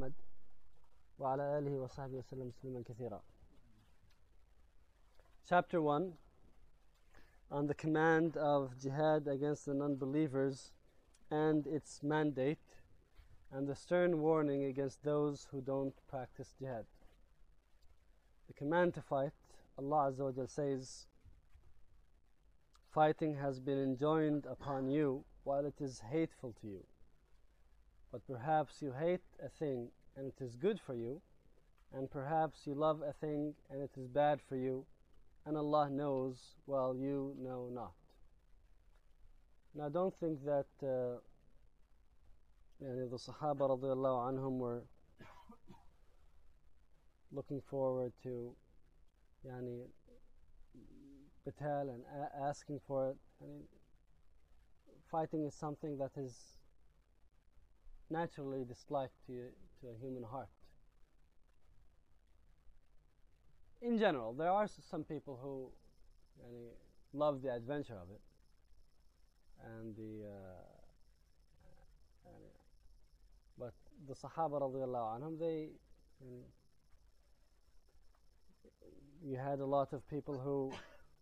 محمد وعلى آله وصحبه وسلم تسليما كثيرا. Chapter 1 on the command of jihad against the non-believers and its mandate, and the stern warning against those who don't practice jihad. The command to fight, Allah Azza wa Jal says, fighting has been enjoined upon you while it is hateful to you. But perhaps you hate a thing and it is good for you, and perhaps you love a thing and it is bad for you, and Allah knows while you know not. Now don't think that the Sahaba radiallahu anhum were looking forward to qital and asking for it. Fighting is something that is naturally disliked to a human heart. In general, there are some people who love the adventure of it and but the Sahaba radiallahu anhum, you had a lot of people who,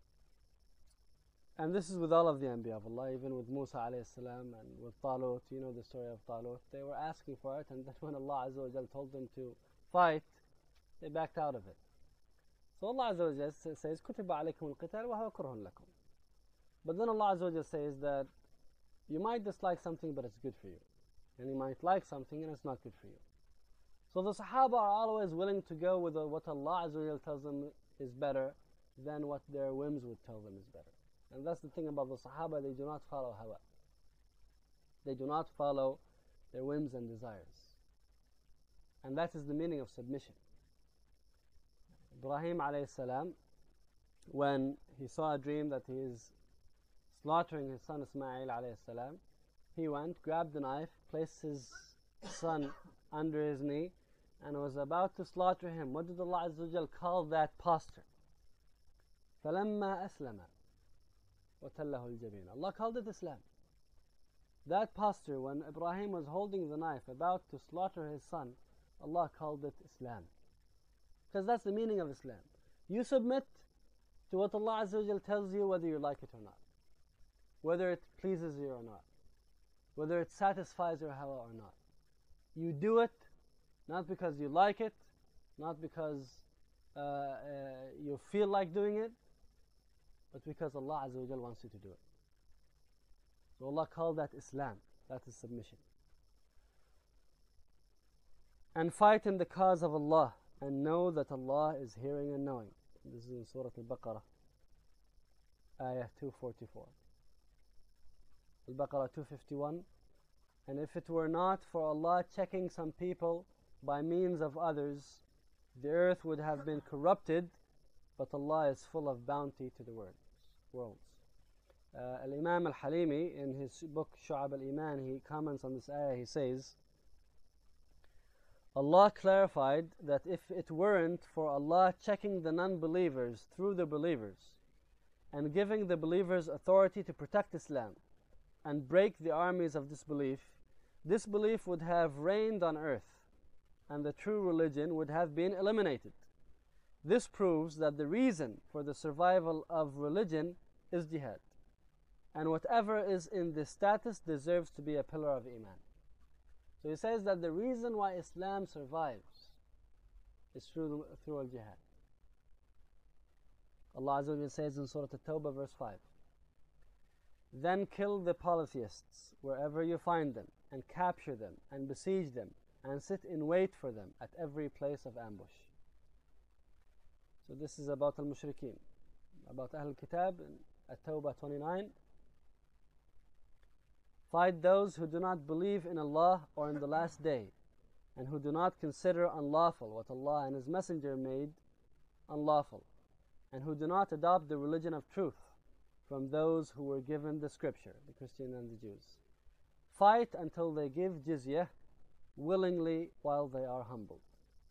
and this is with all of the Anbiya of Allah, even with Musa alayhi salam and with Talut, you know the story of Talut. They were asking for it, and then when Allah Azza wa Jal told them to fight, they backed out of it. So Allah Azza wa Jal says, كُتِبَ عَلَيْكُمُ الْقِتَالُ وَهُوَ كُرْهٌ لَكُمْ. But then Allah Azza wa Jal says that you might dislike something, but it's good for you. And you might like something, and it's not good for you. So the Sahaba are always willing to go with what Allah Azza wa Jal tells them is better than what their whims would tell them is better. And that's the thing about the Sahaba, they do not follow hawa. They do not follow their whims and desires. And that is the meaning of submission. Ibrahim alayhi salam, when he saw a dream that he is slaughtering his son Ismail alayhi salam, he went, grabbed the knife, placed his son under his knee, and was about to slaughter him. What did Allah Azza wa Jal call that posture? فَلَمَّا أَسْلَمَ وَتَلَّهُ الْجَبِينَ. Allah called it Islam. That posture, when Ibrahim was holding the knife about to slaughter his son, Allah called it Islam. Because that's the meaning of Islam. You submit to what Allah Azza wa Jal tells you, whether you like it or not, whether it pleases you or not, whether it satisfies your hawa or not. You do it not because you like it, not because you feel like doing it, but because Allah Azza wa Jal wants you to do it. So Allah called that Islam. That is submission. And fight in the cause of Allah, and know that Allah is hearing and knowing. This is in Surah Al-Baqarah, Ayah 244. Al-Baqarah 251. And if it were not for Allah checking some people by means of others, the earth would have been corrupted, but Allah is full of bounty to the worlds. Al-Imam Al-Halimi, in his book Shu'ab Al-Iman, he comments on this ayah. He says, Allah clarified that if it weren't for Allah checking the non-believers through the believers and giving the believers authority to protect Islam and break the armies of disbelief, this belief would have reigned on earth and the true religion would have been eliminated. This proves that the reason for the survival of religion is jihad, and whatever is in this status deserves to be a pillar of Iman. So he says that the reason why Islam survives is through al-jihad. Allah Azza wa Jalla says in Surah At-Tawbah verse 5, then kill the polytheists wherever you find them, and capture them, and besiege them, and sit in wait for them at every place of ambush. So this is about al-mushrikeen, about Ahl Kitab in At-Tawbah 29. Fight those who do not believe in Allah or in the last day, and who do not consider unlawful what Allah and His Messenger made unlawful, and who do not adopt the religion of truth from those who were given the scripture, the Christians and the Jews. Fight until they give jizyah willingly while they are humbled.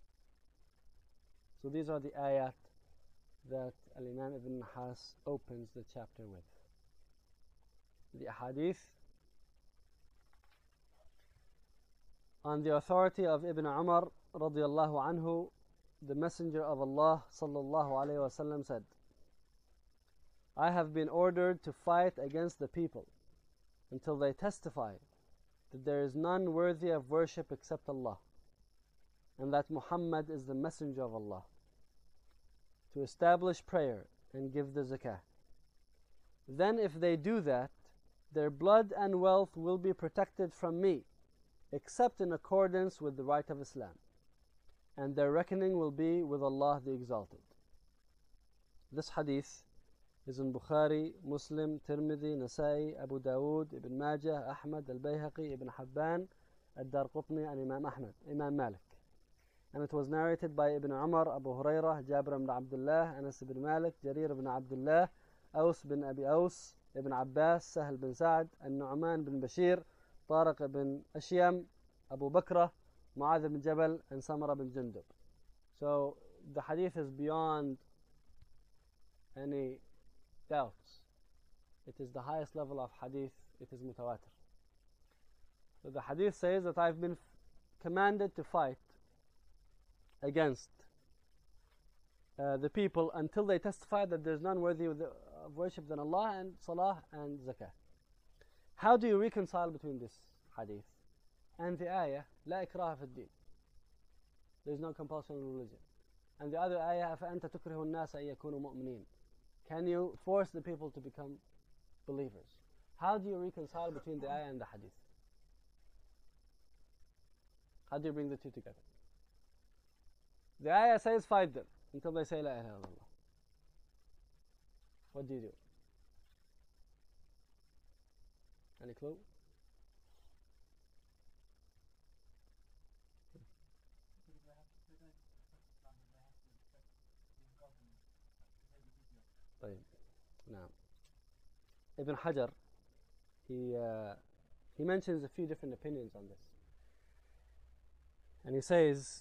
So these are the ayat that Al-Imam Ibn Nahas opens the chapter with. The ahadith On the authority of Ibn Umar radiallahu anhu, the Messenger of Allah sallallahu alayhi wasallam said, I have been ordered to fight against the people until they testify that there is none worthy of worship except Allah, and that Muhammad is the Messenger of Allah, to establish prayer and give the zakah. Then if they do that, their blood and wealth will be protected from me, except in accordance with the right of Islam, and their reckoning will be with Allah the Exalted. This hadith is in Bukhari, Muslim, Tirmidhi, Nasa'i, Abu Dawood, Ibn Majah, Ahmad, Al-Bayhaqi, Ibn Habban, Ad-Darqutni, and Imam Malik. And it was narrated by Ibn Umar, Abu Hurairah, Jabir ibn Abdullah, Anas ibn Malik, Jarir ibn Abdullah, Aus bin Abi Aus, Ibn Abbas, Sahel bin Sa'd, An-Nu'man bin Bashir, Tariq ibn Ashyam, Abu Bakr, Mu'adh ibn Jabal, and Samara bin Jundub. So the hadith is beyond any doubts. It is the highest level of hadith. It is mutawatir. So the hadith says that I've been commanded to fight against the people until they testify that there's none worthy of worship than Allah, and salah and zakah. How do you reconcile between this hadith and the ayah, La ikraha fi din? There's no compulsion in religion. And the other ayah, أَفَأَنْتَ تُكْرِهُ النَّاسَ أَن يَكُونُوا مُؤْمِنِينَ? Can you force the people to become believers? How do you reconcile between the ayah and the hadith? How do you bring the two together? The ayah says fight them until they say La ilaha illallah. What do you do? Any clue? Now, Ibn Hajar, he mentions a few different opinions on this. And he says,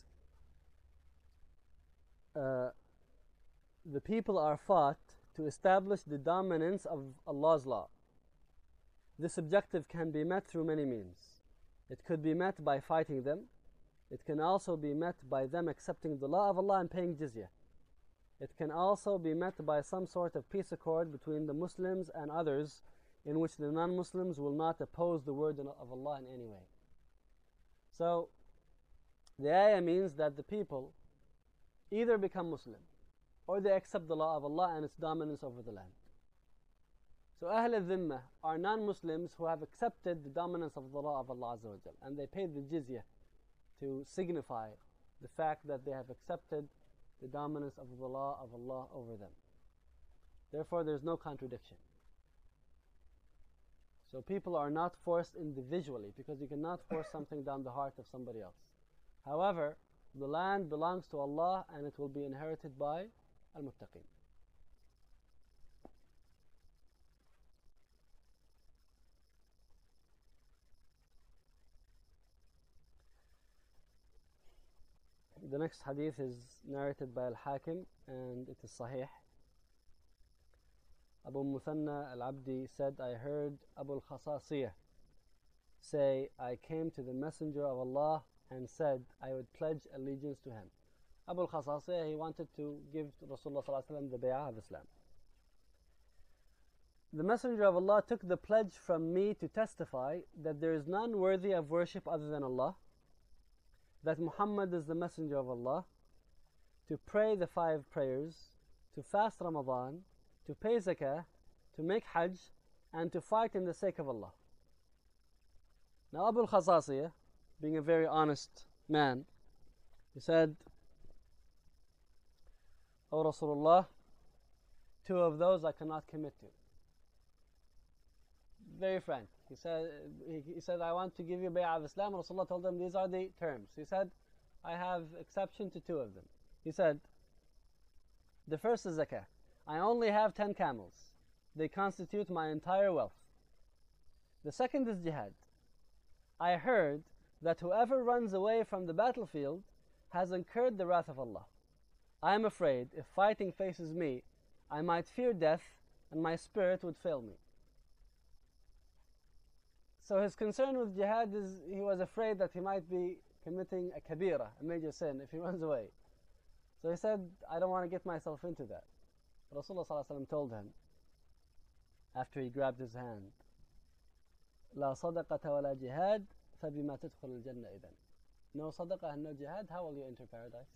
the people are fought to establish the dominance of Allah's law. This objective can be met through many means. It could be met by fighting them. It can also be met by them accepting the law of Allah and paying jizya. It can also be met by some sort of peace accord between the Muslims and others, in which the non-Muslims will not oppose the word of Allah in any way. So, the ayah means that the people either become Muslim or they accept the law of Allah and its dominance over the land. So Ahl al-Dhimmah are non-Muslims who have accepted the dominance of the law of Allah Azza wa Jal, and they paid the jizya to signify the fact that they have accepted the dominance of the law of Allah over them. Therefore, there is no contradiction. So people are not forced individually, because you cannot force something down the heart of somebody else. However, the land belongs to Allah and it will be inherited by al-muttaqin. The next hadith is narrated by Al-Hakim and it is Sahih. Abu Muthanna Al-Abdi said, I heard Abu Al-Khasasiyah say, I came to the Messenger of Allah and said I would pledge allegiance to him. Abu Al-Khasasiyah, he wanted to give Rasulullah ﷺ the bay'ah of Islam. The Messenger of Allah took the pledge from me to testify that there is none worthy of worship other than Allah, that Muhammad is the Messenger of Allah, to pray the 5 prayers, to fast Ramadan, to pay zakah, to make hajj, and to fight in the sake of Allah. Now Abu al-Khasasiyah, being a very honest man, he said, O Rasulullah, 2 of those I cannot commit to. Very frank. He said, I want to give you bay'ah of Islam. Rasulullah told him, these are the terms. He said, I have exception to 2 of them. He said, the first is zakah. I only have 10 camels. They constitute my entire wealth. The second is jihad. I heard that whoever runs away from the battlefield has incurred the wrath of Allah. I am afraid if fighting faces me, I might fear death and my spirit would fail me. So his concern with jihad is he was afraid that he might be committing a kabira, a major sin, if he runs away. So he said, I don't want to get myself into that. Rasulullah ﷺ told him, after he grabbed his hand, لا صدقة ولا جهاد فبما تدخل الجنة إذن. No sadaqah and no jihad, how will you enter paradise?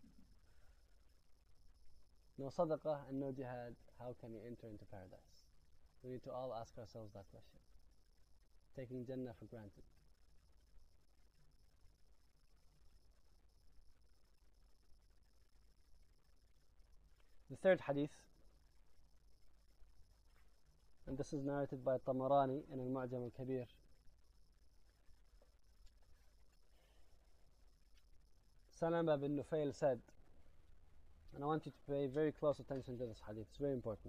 No sadaqah and no jihad, how can you enter into paradise? We need to all ask ourselves that question. Taking Jannah for granted. The third hadith, and this is narrated by Tamarani in Al-Mu'jam Al-Kabir. Salama bin Nufail said, and I want you to pay very close attention to this hadith, it's very important.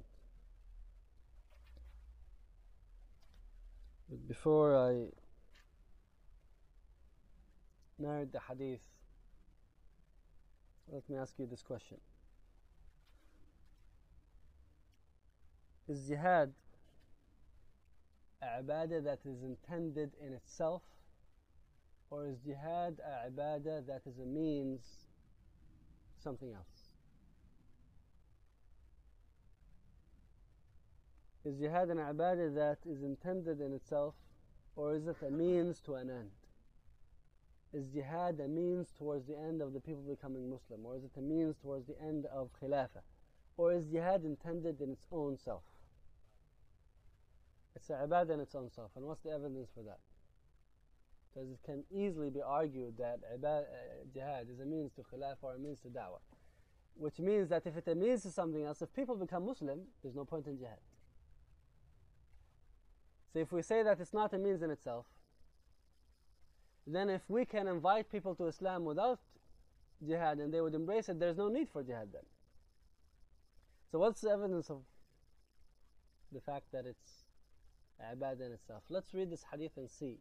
But before I narrate the hadith, let me ask you this question. Is jihad a ibadah that is intended in itself, or is jihad a ibadah that is a means to something else? Is jihad an ibadah that is intended in itself, or is it a means to an end? Is jihad a means towards the end of the people becoming Muslim, or is it a means towards the end of khilafah? Or is jihad intended in its own self? It's an ibadah in its own self. And what's the evidence for that? Because it can easily be argued that jihad is a means to khilafah or a means to da'wah. Which means that if it means to something else, if people become Muslim, there's no point in jihad. So if we say that it's not a means in itself, then if we can invite people to Islam without jihad and they would embrace it, there's no need for jihad then. So what's the evidence of the fact that it's ibadah in itself? Let's read this hadith and see.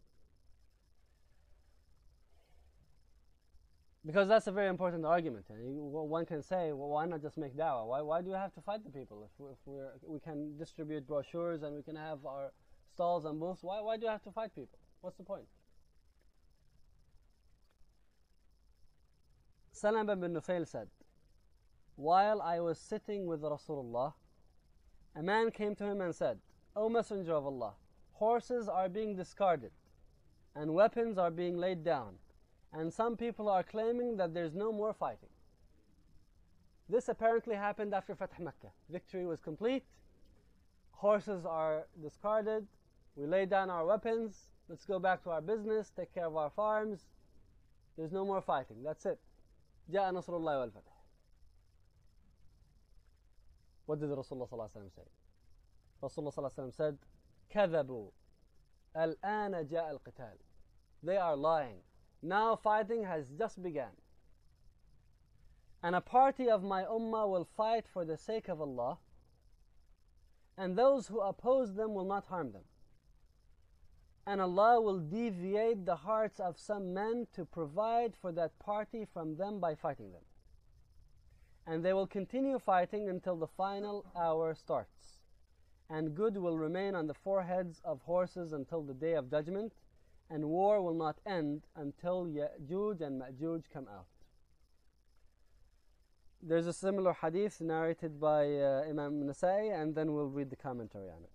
Because that's a very important argument. One can say, well, why not just make da'wah? Why do we have to fight the people? If we can distribute brochures and we can have our stalls and booths, why do you have to fight people? What's the point? Salama bin Nufail said, while I was sitting with Rasulullah, a man came to him and said, O Messenger of Allah, horses are being discarded and weapons are being laid down, and some people are claiming that there's no more fighting. This apparently happened after Fath Makkah. Victory was complete, horses are discarded, we lay down our weapons, let's go back to our business, take care of our farms, there's no more fighting, that's it. جاء نصر الله والفتح. What did Rasulullah ﷺ say? Rasulullah ﷺ said, كذبوا الآن جاء القتال. They are lying. Now fighting has just begun. And a party of my ummah will fight for the sake of Allah, and those who oppose them will not harm them. And Allah will deviate the hearts of some men to provide for that party from them by fighting them. And they will continue fighting until the final hour starts. And good will remain on the foreheads of horses until the day of judgment, and war will not end until Ya'juj and Ma'juj come out. There's a similar hadith narrated by Imam Nasa'i, and then we'll read the commentary on it.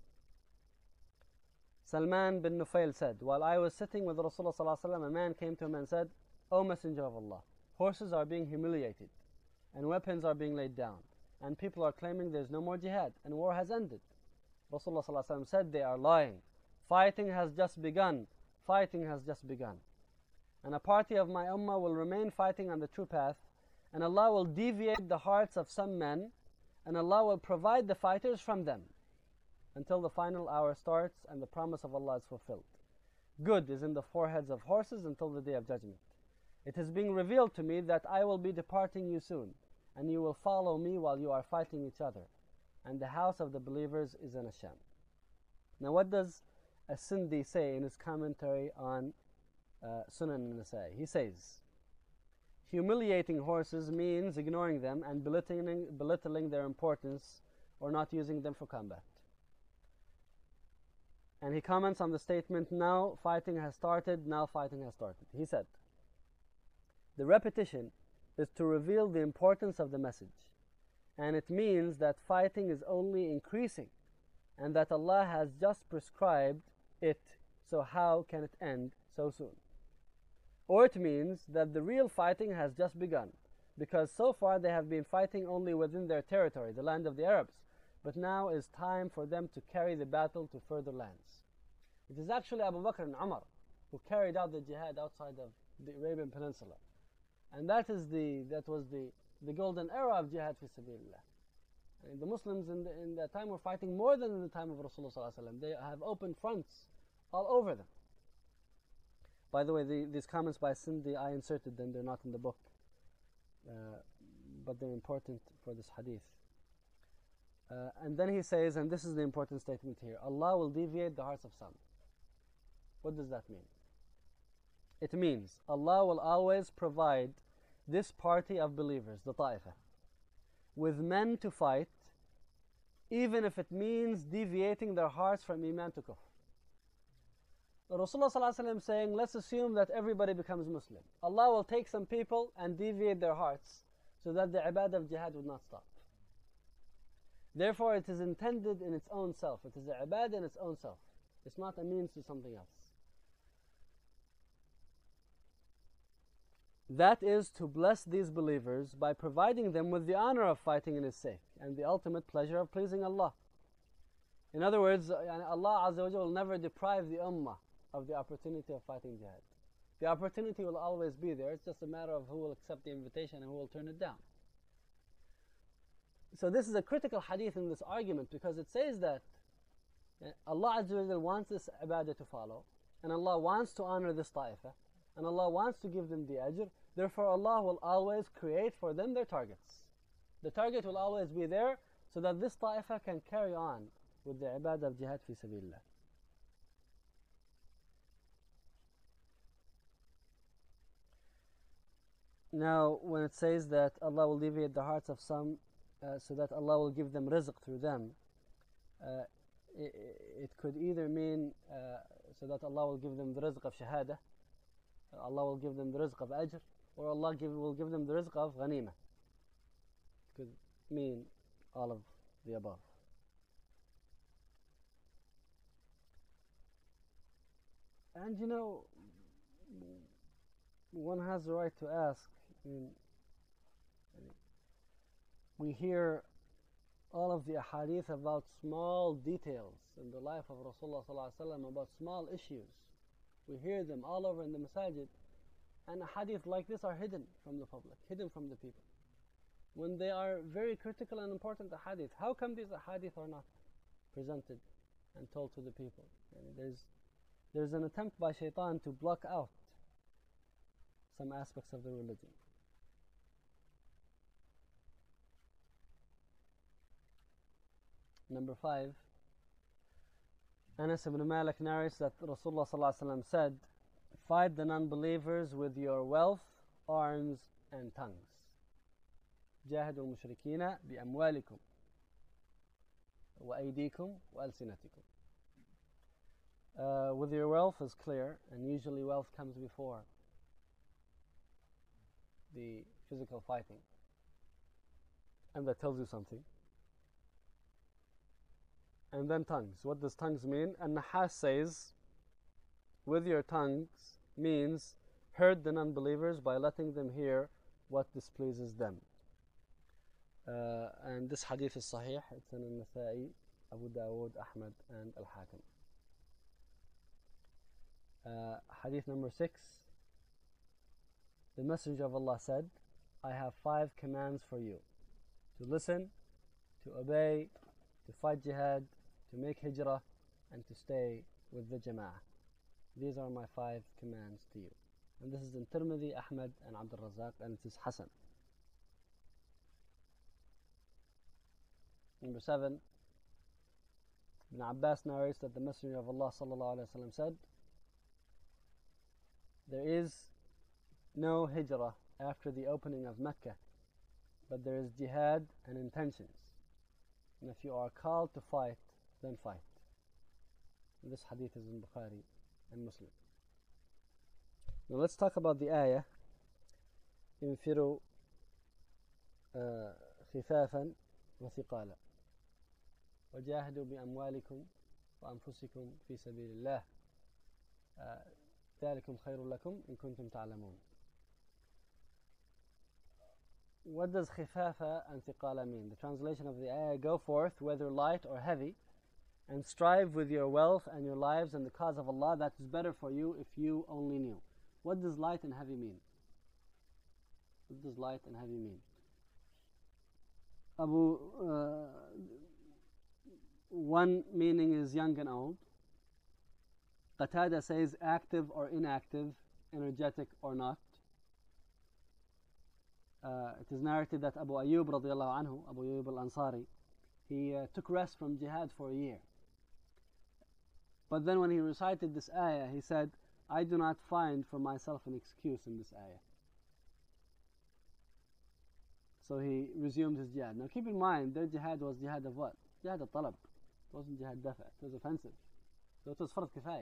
Salman bin Nufail said, while I was sitting with Rasulullah ﷺ, a man came to him and said, O Messenger of Allah, horses are being humiliated, and weapons are being laid down, and people are claiming there's no more jihad, and war has ended. Rasulullah ﷺ said, they are lying. Fighting has just begun. Fighting has just begun. And a party of my ummah will remain fighting on the true path, and Allah will deviate the hearts of some men, and Allah will provide the fighters from them until the final hour starts and the promise of Allah is fulfilled. Good is in the foreheads of horses until the day of judgment. It is being revealed to me that I will be departing you soon, and you will follow me while you are fighting each other, and the house of the believers is in Asham. Now what does As-Sindi say in his commentary on Sunan al-Nasa'i? He says, humiliating horses means ignoring them and belittling their importance or not using them for combat. And he comments on the statement, now fighting has started, now fighting has started. He said, the repetition is to reveal the importance of the message, and it means that fighting is only increasing, and that Allah has just prescribed it, so how can it end so soon? Or it means that the real fighting has just begun, because so far they have been fighting only within their territory, the land of the Arabs, but now is time for them to carry the battle to further lands. It is actually Abu Bakr and Umar who carried out the jihad outside of the Arabian Peninsula. And that was the golden era of jihad fi sabilillah. And the Muslims in that time were fighting more than in the time of Rasulullah sallallahu alaihi wasallam. They have open fronts all over them. By the way, these comments by Sindi, I inserted them. They're not in the book, but they're important for this hadith. And then he says, and this is the important statement here, Allah will deviate the hearts of some. What does that mean? It means Allah will always provide this party of believers, the Ta'ifah, with men to fight, even if it means deviating their hearts from Iman to Kufr. Rasulullah ﷺ saying, let's assume that everybody becomes Muslim. Allah will take some people and deviate their hearts so that the ibadah of jihad would not stop. Therefore, it is intended in its own self. It is a ibadah in its own self. It's not a means to something else. That is to bless these believers by providing them with the honor of fighting in His sake and the ultimate pleasure of pleasing Allah. In other words, Allah Azza wa Jalla will never deprive the ummah of the opportunity of fighting jihad. The opportunity will always be there. It's just a matter of who will accept the invitation and who will turn it down. So this is a critical hadith in this argument, because it says that Allah Azza wa Jalla wants this ibadah to follow, and Allah wants to honor this ta'ifah, and Allah wants to give them the ajr. Therefore Allah will always create for them their targets. The target will always be there so that this ta'ifah can carry on with the ibadah of jihad fi sabilillah. Now, when it says that Allah will deviate the hearts of some so that Allah will give them rizq through them, it could either mean so that Allah will give them the rizq of shahada, Allah will give them the rizq of ajr, or Allah will give them the rizq of ghanimah. It could mean all of the above. And you know, one has the right to ask, we hear all of the ahadith about small details in the life of Rasulullah sallallahu alaihi wasallam, about small issues. We hear them all over in the masajid, and ahadith like this are hidden from the public, hidden from the people, when they are very critical and important ahadith. How come these ahadith are not presented and told to the people? There's an attempt by shaitan to block out some aspects of the religion. Number 5, Anas ibn Malik narrates that Rasulullah ﷺ said, fight the non-believers with your wealth, arms, and tongues. جاهدوا المشركين بأموالكم وأيديكم وألسنتكم. With your wealth is clear, and usually wealth comes before the physical fighting, and that tells you something. And then tongues. What does tongues mean? And Nahas says, with your tongues means hurt the non-believers by letting them hear what displeases them. And this hadith is sahih. It's in Al-Nasa'i, Abu Dawood, Ahmad, and Al-Hakim. Hadith number 6. The Messenger of Allah said, I have 5 commands for you: to listen, to obey, to fight jihad, to make hijrah, and to stay with the jama'ah. These are my 5 commands to you. And this is in Tirmidhi, Ahmad, and Abdul Razak, and it is Hasan. Number 7, Ibn Abbas narrates that the Messenger of Allah sallallahu alaihi wasallam said, there is no hijrah after the opening of Mecca, but there is jihad and intentions. And if you are called to fight, then fight. This hadith is in Bukhari and Muslim. Now let's talk about the ayah. انفروا خفافا وثقالا وجاهدوا بأموالكم وأنفسكم في سبيل الله ذلكم خير لكم إن كنتم تعلمون. What does خفافة and ثقالا mean? The translation of the ayah: go forth, whether light or heavy, and strive with your wealth and your lives in the cause of Allah. That is better for you if you only knew. What does light and heavy mean? What does light and heavy mean? One meaning is young and old. Qatada says active or inactive, energetic or not. It is narrated that Abu Ayyub radiallahu anhu, Abu Ayyub al-Ansari, he took rest from jihad for a year. But then when he recited this ayah, he said, I do not find for myself an excuse in this ayah. So he resumed his jihad. Now keep in mind, their jihad was jihad of what? Jihad al-talab. It wasn't jihad dafa. It was offensive. So it was fard kifaya.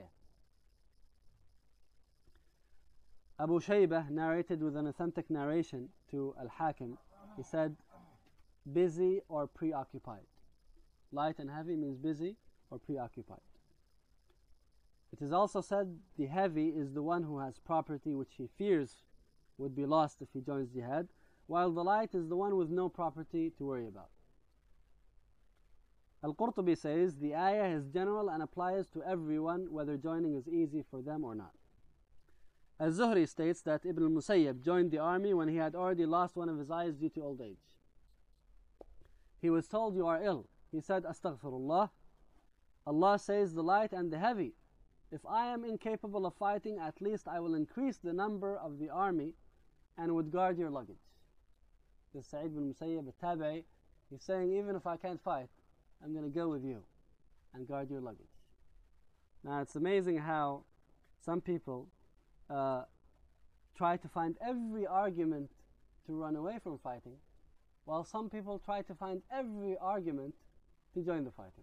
Abu Shaybah narrated with an authentic narration to Al-Hakim. He said, busy or preoccupied. Light and heavy means busy or preoccupied. It is also said the heavy is the one who has property which he fears would be lost if he joins jihad, while the light is the one with no property to worry about. Al-Qurtubi says the ayah is general and applies to everyone, whether joining is easy for them or not. Al-Zuhri states that Ibn al-Musayyib joined the army when he had already lost one of his eyes due to old age. He was told, you are ill. He said, Astaghfirullah. Allah says the light and the heavy. If I am incapable of fighting, at least I will increase the number of the army and would guard your luggage. This is Sa'id bin Musayyib al-Tabi'i. He's saying, even if I can't fight, I'm going to go with you and guard your luggage. Now it's amazing how some people try to find every argument to run away from fighting, while some people try to find every argument to join the fighting.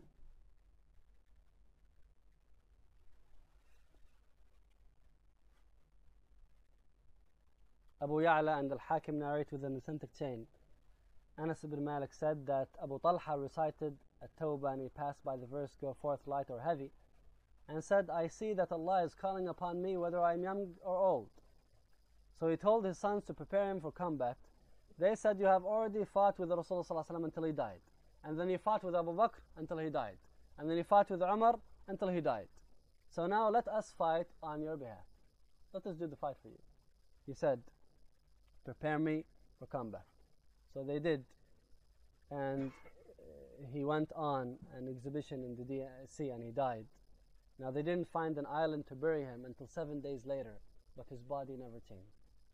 Abu Ya'la and Al-Hakim narrate with an authentic chain. Anas ibn Malik said that Abu Talha recited At-Tawbah and he passed by the verse, go forth light or heavy, and said, I see that Allah is calling upon me whether I am young or old. So he told his sons to prepare him for combat. They said, you have already fought with Rasulullah ﷺ until he died. And then he fought with Abu Bakr until he died. And then he fought with Umar until he died. So now let us fight on your behalf. Let us do the fight for you. He said, prepare me for combat. So they did. And he went on an exhibition in the sea and he died. Now they didn't find an island to bury him until 7 days later, but his body never changed.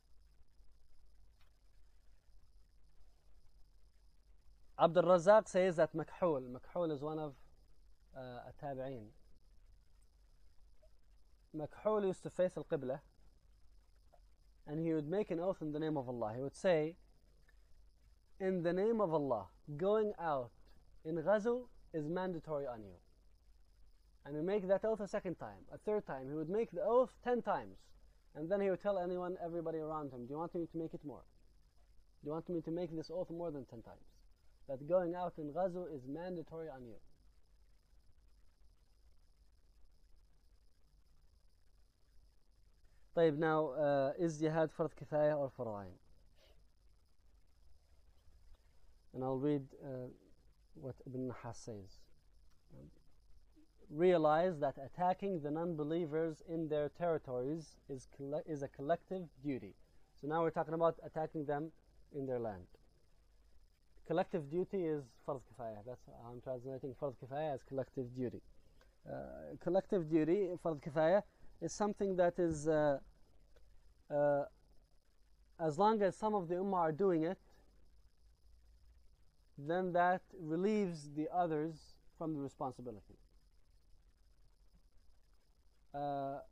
Abdul Razak says that Makhul is one of Tabi'een. Makhul used to face Al-Qibla and he would make an oath in the name of Allah. He would say, in the name of Allah, going out in Ghazu is mandatory on you. And he would make that oath a second time, a third time. He would make the oath 10 times. And then he would tell everybody around him, do you want me to make it more? Do you want me to make this oath more than 10 times? That going out in Ghazu is mandatory on you. طيب, now, is jihad fard kifaya or fard ayn? And I'll read what Ibn Nahas says. Realize that attacking the non-believers in their territories is a collective duty. So now we're talking about attacking them in their land. Collective duty is fard kifaya. That's how I'm translating fard kifaya as collective duty. Collective duty, fard kifaya, is something that is, as long as some of the ummah are doing it, then that relieves the others from the responsibility. Fard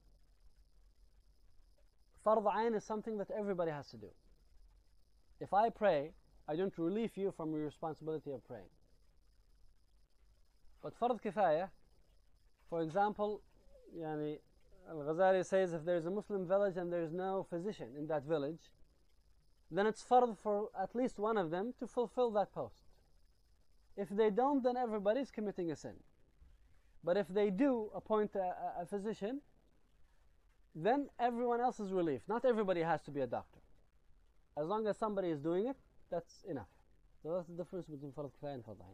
ayn is something that everybody has to do. If I pray, I don't relieve you from your responsibility of praying. But fard kifaya For example, يعني Al-Ghazali says if there's a Muslim village and there's no physician in that village, then it's fard for at least one of them to fulfill that post. If they don't, then everybody's committing a sin. But if they do appoint a physician, then everyone else is relieved. Not everybody has to be a doctor. As long as somebody is doing it, that's enough. So that's the difference between Fard Kifaya and Fard Ain.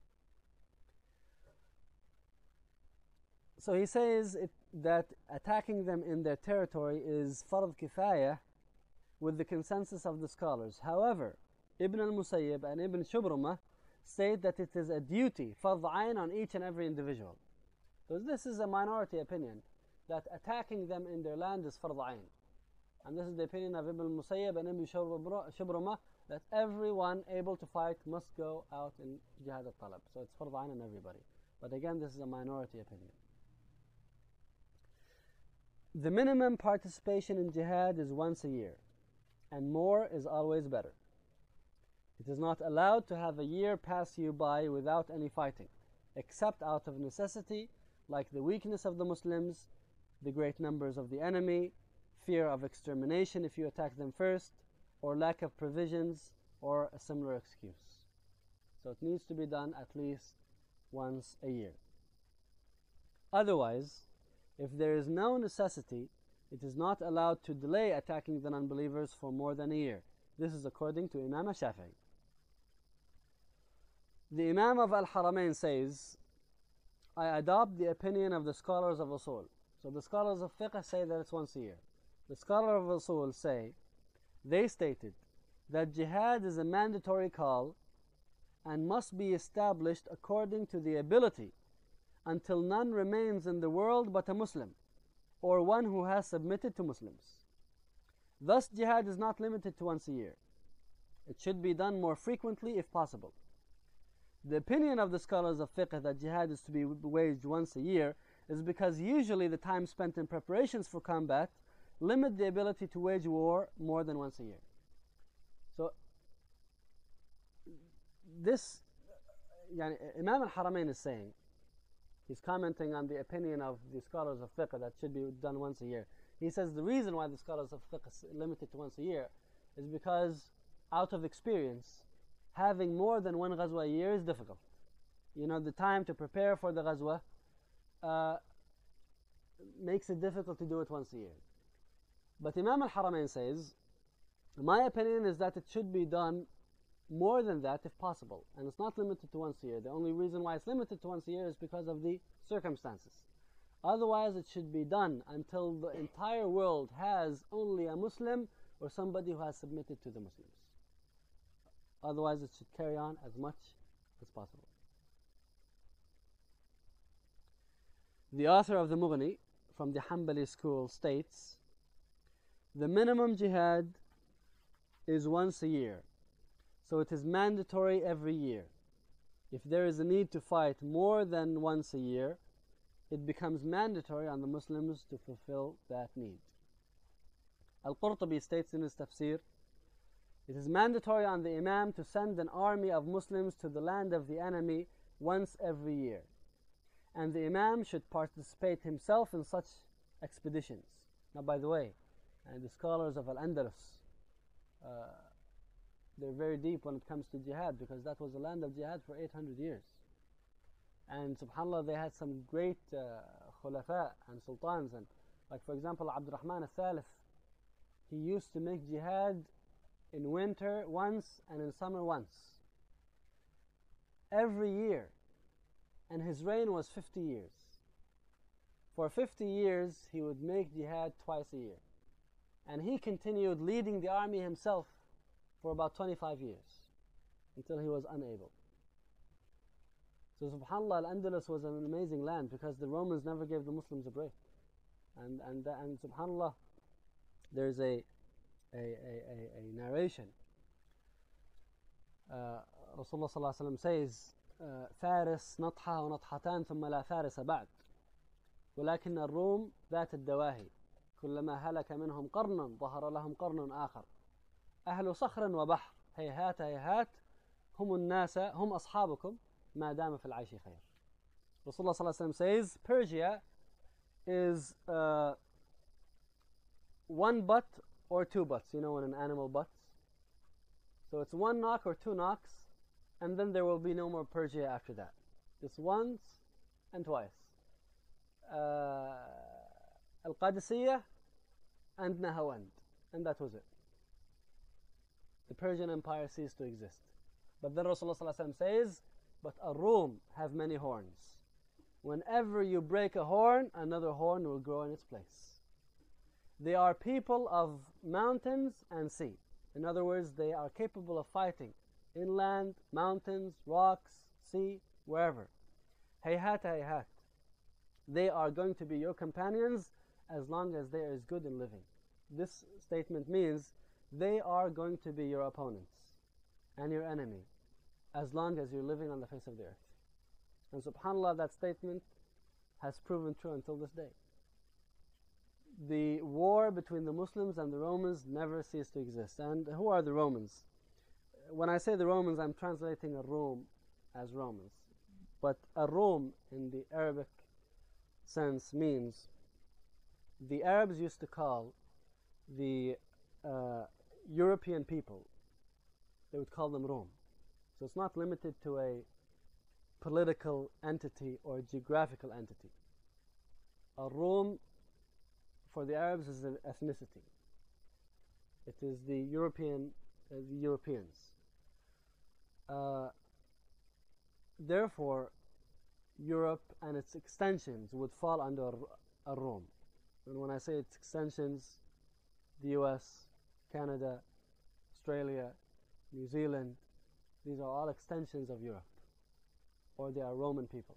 So he says that attacking them in their territory is Fard Kifaya with the consensus of the scholars. However, Ibn al-Musayyib and Ibn Shubrumah state that it is a duty, Fard Ain, on each and every individual. So this is a minority opinion, that attacking them in their land is Fard Ain. And this is the opinion of Ibn al-Musayyib and Ibn Shubrumah, that everyone able to fight must go out in Jihad al-Talab. So it's Fard Ain on everybody. But again, this is a minority opinion. The minimum participation in jihad is once a year, and more is always better. It is not allowed to have a year pass you by without any fighting, except out of necessity, like the weakness of the Muslims, the great numbers of the enemy, fear of extermination if you attack them first, or lack of provisions, or a similar excuse. So it needs to be done at least once a year. Otherwise, if there is no necessity, it is not allowed to delay attacking the non-believers for more than a year. This is according to Imam Shafi'i. The Imam of Al-Haramain says, I adopt the opinion of the scholars of Usul. So the scholars of fiqh say that it's once a year. The scholars of Usul say, they stated that jihad is a mandatory call and must be established according to the ability until none remains in the world but a Muslim, or one who has submitted to Muslims. Thus, jihad is not limited to once a year. It should be done more frequently if possible. The opinion of the scholars of fiqh that jihad is to be waged once a year is because usually the time spent in preparations for combat limit the ability to wage war more than once a year. So, this, Imam al-Haramain is saying, he's commenting on the opinion of the scholars of fiqh that should be done once a year. He says the reason why the scholars of fiqh is limited to once a year is because, out of experience, having more than one ghazwa a year is difficult. The time to prepare for the ghazwa makes it difficult to do it once a year. But Imam al-Haramain says, my opinion is that it should be done more than that if possible, and it's not limited to once a year. The only reason why it's limited to once a year is because of the circumstances. Otherwise, it should be done until the entire world has only a Muslim or somebody who has submitted to the Muslims. Otherwise, it should carry on as much as possible. The author of the Mughni, from the Hanbali school, states, the minimum jihad is once a year, so it is mandatory every year. If there is a need to fight more than once a year, it becomes mandatory on the Muslims to fulfill that need. Al-Qurtubi states in his tafsir, it is mandatory on the Imam to send an army of Muslims to the land of the enemy once every year, and the Imam should participate himself in such expeditions. Now, by the way, the scholars of Al-Andalus, they're very deep when it comes to jihad, because that was the land of jihad for 800 years. And subhanAllah, they had some great khulafa and sultans. And like, for example, Abdurrahman al-Thalith, he used to make jihad in winter once and in summer once, every year. And his reign was 50 years. For 50 years, he would make jihad twice a year. And he continued leading the army himself for about 25 years, until he was unable. So subhanAllah, Al-Andalus was an amazing land, because the Romans never gave the Muslims a break. And subhanAllah, there's a narration. Rasulullah sallallahu alaihi wasallam says, فارس نطحة ونطحتان ثم لا فارس بعد ولكن الروم ذات الدواهي كلما هلك منهم قرن ظهر لهم قرن آخر أهل صخر وبحر هيهات هيهات هم الناس هم أصحابكم ما دام في العيش خير. Rasulullah says Persia is one butt or two butts. You know when an animal butts? So it's one knock or two knocks, and then there will be no more Persia after that. Just once and twice. Al-Qadisiyah and Nahawand. And that was it. The Persian Empire ceased to exist. But then Rasulullah says, but Ar-Rum have many horns. Whenever you break a horn, another horn will grow in its place. They are people of mountains and sea. In other words, they are capable of fighting inland, mountains, rocks, sea, wherever. Hayhat, hayhat. They are going to be your companions as long as there is good in living. This statement means they are going to be your opponents and your enemy as long as you're living on the face of the earth. And subhanAllah, that statement has proven true until this day. The war between the Muslims and the Romans never ceased to exist. And who are the Romans? When I say the Romans, I'm translating Ar-Rum as Romans. But Ar-Rum in the Arabic sense means the Arabs used to call the European people, they would call them Rum. So it's not limited to a political entity or geographical entity. Ar-Rum for the Arabs is an ethnicity. It is the Europeans. Therefore, Europe and its extensions would fall under Ar-Rum. And when I say its extensions, the US, Canada, Australia, New Zealand, these are all extensions of Europe, or they are Roman people.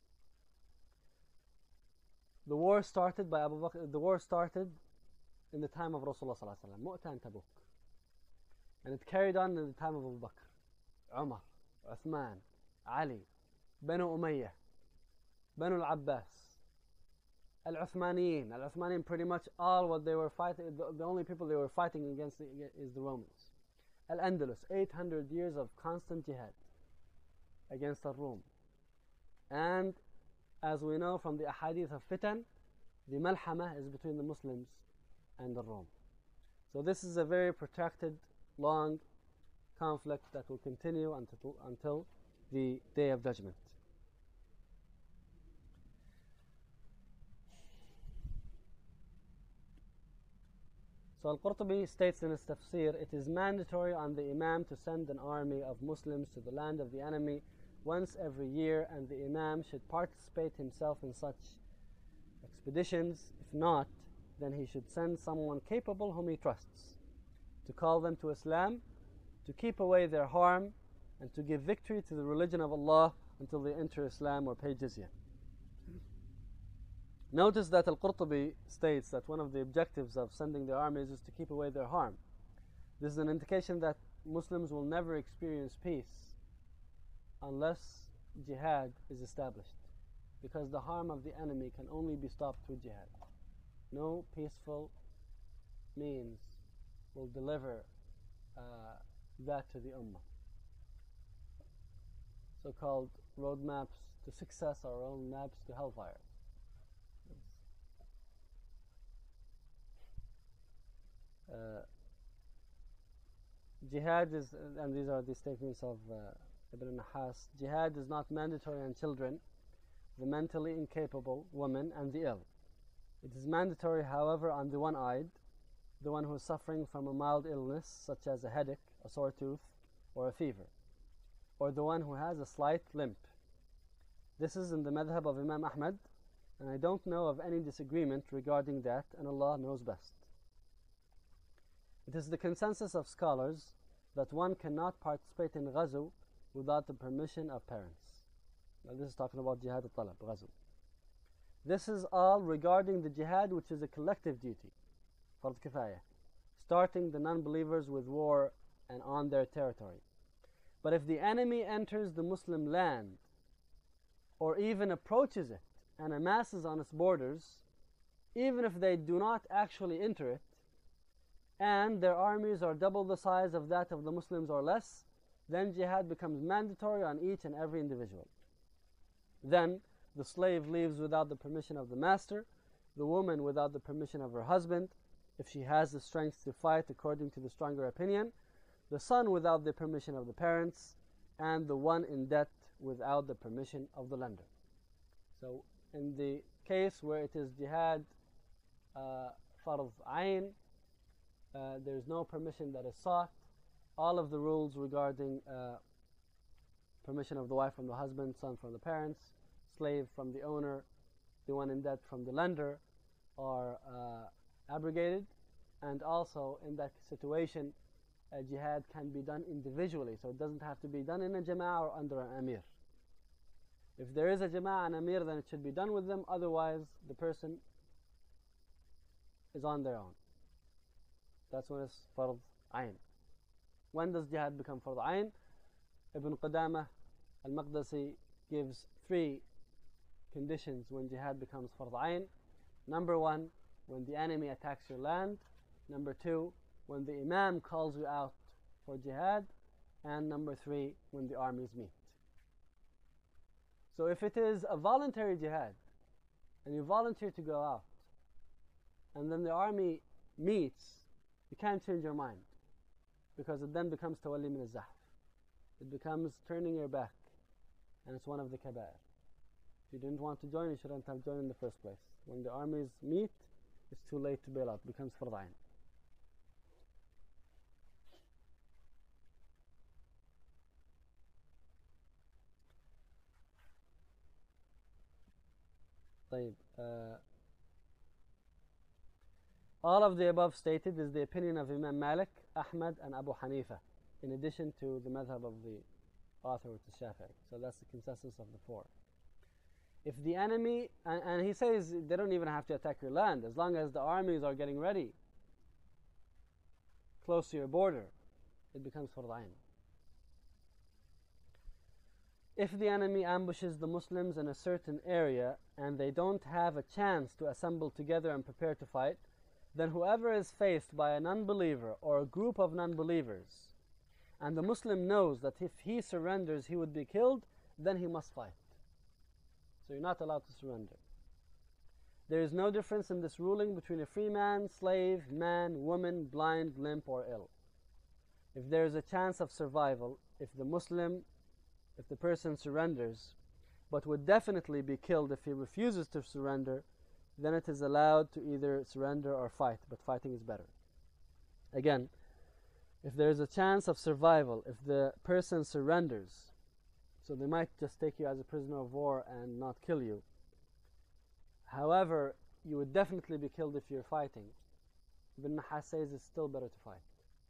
The war started by Abu Bakr. The war started in the time of Rasulullah sallallahu alaihi wasallam, Mu'ta and Tabuk, and it carried on in the time of Abu Bakr, Umar, Uthman, Ali, Banu Umayyah, Banu al-Abbas, Al-Uthmaniyin. Al-Uthmaniyin, pretty much all what they were fighting, the only people they were fighting against is the Romans. Al-Andalus, 800 years of constant jihad against Ar-Rum. And as we know from the ahadith of fitan, the malhama is between the Muslims and the Rum. So this is a very protracted, long conflict that will continue until the Day of Judgment. So Al-Qurtubi states in his tafsir, it is mandatory on the Imam to send an army of Muslims to the land of the enemy once every year, and the Imam should participate himself in such expeditions. If not, then he should send someone capable whom he trusts to call them to Islam, to keep away their harm, and to give victory to the religion of Allah until they enter Islam or pay jizya. Notice that Al-Qurtubi states that one of the objectives of sending the armies is to keep away their harm. This is an indication that Muslims will never experience peace unless jihad is established, because the harm of the enemy can only be stopped through jihad. No peaceful means will deliver that to the ummah. So-called roadmaps to success are own maps to hellfire. Jihad is, and these are the statements of Ibn Nahas, jihad is not mandatory on children, the mentally incapable, women, and the ill. It is mandatory, however, on the one-eyed, the one who is suffering from a mild illness, such as a headache, a sore tooth, or a fever, or the one who has a slight limp. This is in the madhab of Imam Ahmad, and I don't know of any disagreement regarding that, and Allah knows best. It is the consensus of scholars that one cannot participate in ghazu without the permission of parents. Now this is talking about jihad al-talab, ghazu. This is all regarding the jihad, which is a collective duty, fard kifaya, starting the non-believers with war and on their territory. But if the enemy enters the Muslim land, or even approaches it and amasses on its borders, even if they do not actually enter it, and their armies are double the size of that of the Muslims or less, then jihad becomes mandatory on each and every individual. Then the slave leaves without the permission of the master, the woman without the permission of her husband, if she has the strength to fight according to the stronger opinion, the son without the permission of the parents, and the one in debt without the permission of the lender. So in the case where it is jihad farz ayn, there is no permission that is sought. All of the rules regarding permission of the wife from the husband, son from the parents, slave from the owner, the one in debt from the lender are abrogated. And also in that situation, jihad can be done individually, so it doesn't have to be done in a jama'ah or under an amir. If there is a jama'ah and amir, then it should be done with them, otherwise the person is on their own. That's when it's farz ayn. When does jihad become farz ayn? Ibn Qudamah al-Maqdisi gives 3 conditions when jihad becomes farz ayn. Number 1, when the enemy attacks your land. Number 2, when the imam calls you out for jihad. And number 3, when the armies meet. So if it is a voluntary jihad and you volunteer to go out and then the army meets, you can't change your mind, because it then becomes tawalli min al-zahf. It becomes turning your back, and it's one of the kaba'ir. If you didn't want to join, you shouldn't have joined in the first place. When the armies meet, it's too late to bail out. It becomes farz ayn. All of the above stated is the opinion of Imam Malik, Ahmad, and Abu Hanifa, in addition to the madhab of the author, which is Shafi'i. So that's the consensus of the 4. If the enemy, and he says they don't even have to attack your land, as long as the armies are getting ready close to your border, it becomes farz ayn. If the enemy ambushes the Muslims in a certain area and they don't have a chance to assemble together and prepare to fight, then whoever is faced by a non-believer or a group of non-believers, and the Muslim knows that if he surrenders he would be killed, then he must fight. So you're not allowed to surrender. There is no difference in this ruling between a free man, slave, man, woman, blind, limp, or ill. If there is a chance of survival, if the person surrenders, but would definitely be killed if he refuses to surrender, then it is allowed to either surrender or fight, but fighting is better. Again, if there is a chance of survival, if the person surrenders, so they might just take you as a prisoner of war and not kill you. However, you would definitely be killed if you're fighting. Ibn Nahas says it's still better to fight.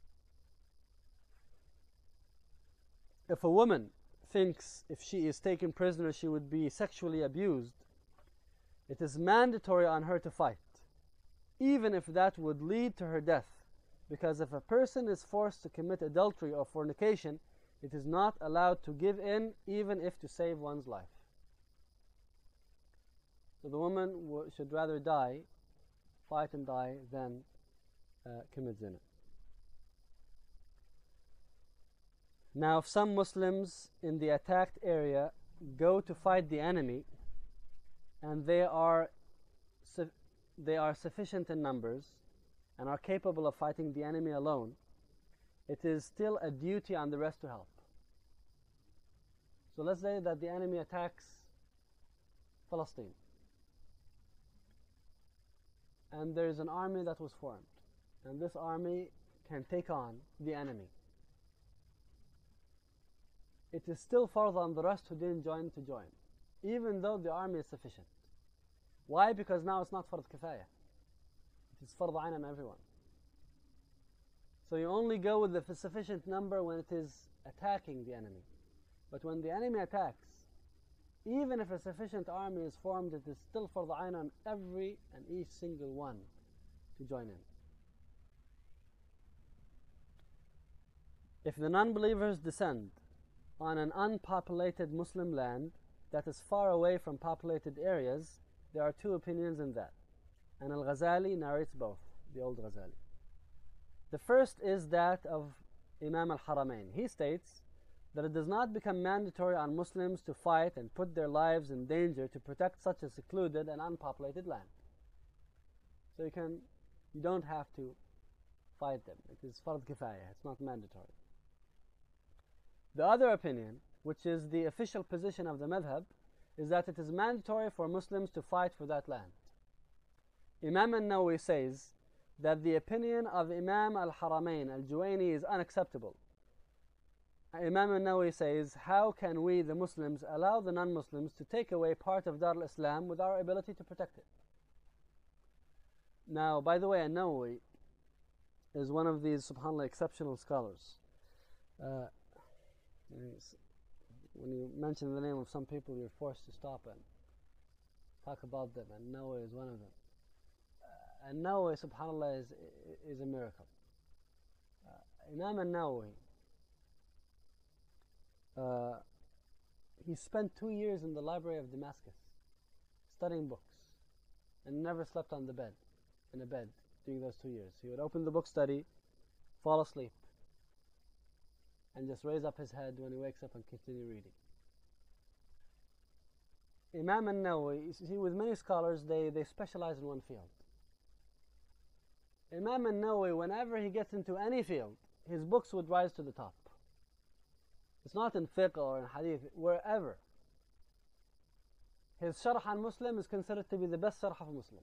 If a woman thinks if she is taken prisoner she would be sexually abused, it is mandatory on her to fight, even if that would lead to her death, because if a person is forced to commit adultery or fornication, it is not allowed to give in, even if to save one's life. So the woman should rather die, fight and die, than commit zina. Now, if some Muslims in the attacked area go to fight the enemy, and they are sufficient in numbers and are capable of fighting the enemy alone, it is still a duty on the rest to help. So let's say that the enemy attacks Palestine, and there is an army that was formed, and this army can take on the enemy. It is still farz on the rest who didn't join to join, even though the army is sufficient. Why? Because now it's not farz kifaya. It is farz ayn on everyone. So you only go with the sufficient number when it is attacking the enemy. But when the enemy attacks, even if a sufficient army is formed, it is still farz ayn on every and each single one to join in. If the non-believers descend on an unpopulated Muslim land that is far away from populated areas, there are 2 opinions in that, and Al-Ghazali narrates both, the old Ghazali. The first is that of Imam al-Haramain. He states, that it does not become mandatory on Muslims to fight and put their lives in danger to protect such a secluded and unpopulated land. So you don't have to fight them. It is fard kifaya, it's not mandatory. The other opinion, which is the official position of the madhab, is that it is mandatory for Muslims to fight for that land. Imam al-Nawawi says that the opinion of Imam al-Haramain al-Juwayni is unacceptable. Imam al-Nawawi says, how can we, the Muslims, allow the non-Muslims to take away part of Dar al-Islam with our ability to protect it? Now, by the way, al-Nawawi is one of these, subhanAllah, exceptional scholars. When you mention the name of some people, you're forced to stop and talk about them, and Nawawi is one of them. And Nawawi, subhanAllah, is a miracle. Imam al-Nawawi, he spent 2 years in the library of Damascus studying books and never slept in a bed during those 2 years. He would open the book, study, fall asleep, and just raise up his head when he wakes up and continue reading. Imam al-Nawawi, you see, with many scholars, they specialize in one field. Imam al-Nawawi, whenever he gets into any field, his books would rise to the top. It's not in fiqh or in hadith, wherever. His Sharh al-Muslim is considered to be the best Sharh of Muslim.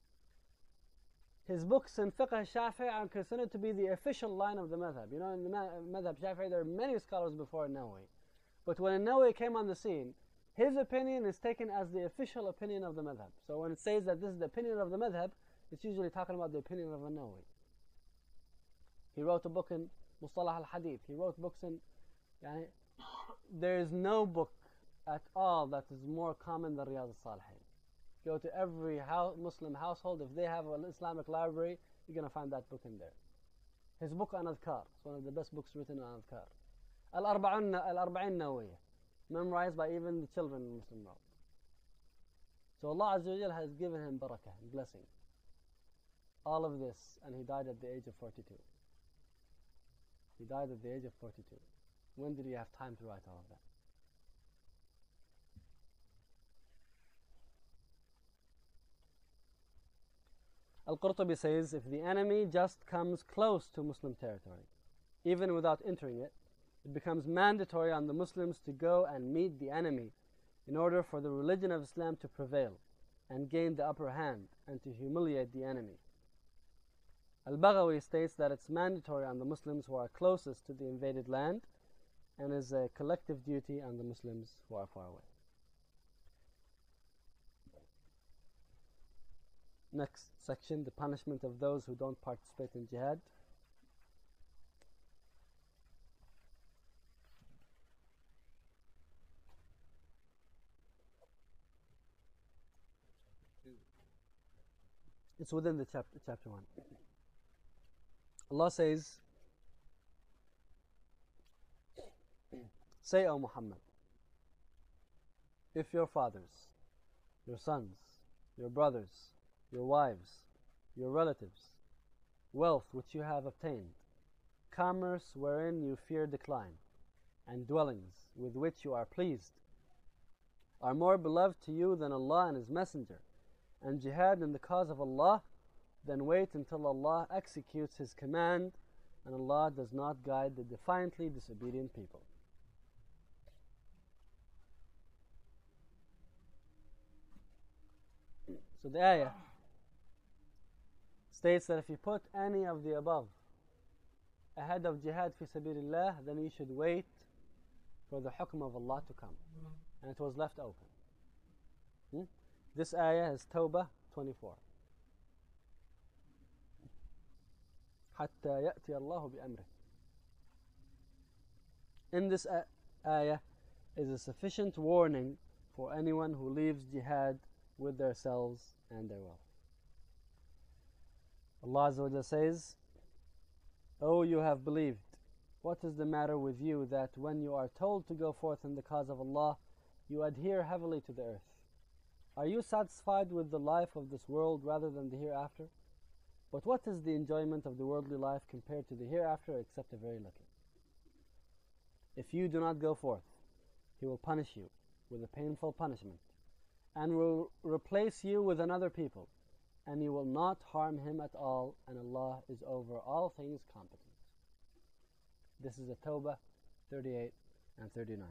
His books in fiqh al-Shafi'i are considered to be the official line of the madhab. You know, in the madhab Shafi'i, there are many scholars before Nawawi. But when Nawawi came on the scene, his opinion is taken as the official opinion of the madhab. So when it says that this is the opinion of the madhab, it's usually talking about the opinion of Nawawi. He wrote a book in Mustalah al-Hadith. He wrote books in... there is no book at all that is more common than Riyadh al-Salihin. Go to every Muslim household, if they have an Islamic library, you're going to find that book in there. His book on Adhkar, it's one of the best books written on Adhkar. Al-Arba'in Nawawiyya, memorized by even the children in Muslim world. So Allah Azza wa Jal has given him barakah and blessing. All of this, and he died at the age of 42. He died at the age of 42. When did he have time to write all of that? Al-Qurtubi says, if the enemy just comes close to Muslim territory, even without entering it, it becomes mandatory on the Muslims to go and meet the enemy in order for the religion of Islam to prevail and gain the upper hand and to humiliate the enemy. Al-Baghawi states that it's mandatory on the Muslims who are closest to the invaded land and is a collective duty on the Muslims who are far away. Next section, the punishment of those who don't participate in jihad. It's within the chapter 1. Allah says, say, O Muhammad, if your fathers, your sons, your brothers, your wives, your relatives, wealth which you have obtained, commerce wherein you fear decline, and dwellings with which you are pleased, are more beloved to you than Allah and His Messenger, and jihad in the cause of Allah, then wait until Allah executes His command, and Allah does not guide the defiantly disobedient people. So the ayah states that if you put any of the above ahead of jihad fi sabilillah, then you should wait for the hukm of Allah to come. And it was left open. This ayah is Tawbah 24. حتى يأتي الله بأمره. In this ayah is a sufficient warning for anyone who leaves jihad with their selves and their wealth. Allah Azza wa Jalla says, O you have believed, what is the matter with you that when you are told to go forth in the cause of Allah, you adhere heavily to the earth? Are you satisfied with the life of this world rather than the hereafter? But what is the enjoyment of the worldly life compared to the hereafter except a very little? If you do not go forth, He will punish you with a painful punishment, and will replace you with another people, and you will not harm him at all, and Allah is over all things competent. This is At-Tawbah 38 and 39.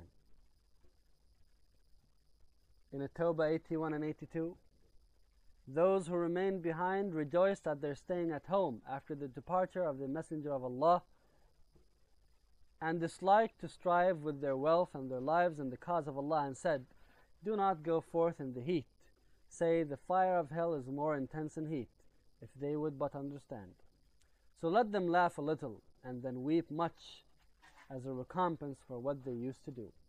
In At-Tawbah 81 and 82, those who remained behind rejoiced at their staying at home after the departure of the Messenger of Allah, and disliked to strive with their wealth and their lives in the cause of Allah, and said, do not go forth in the heat. Say, the fire of hell is more intense in heat, if they would but understand. So let them laugh a little, and then weep much, as a recompense for what they used to do.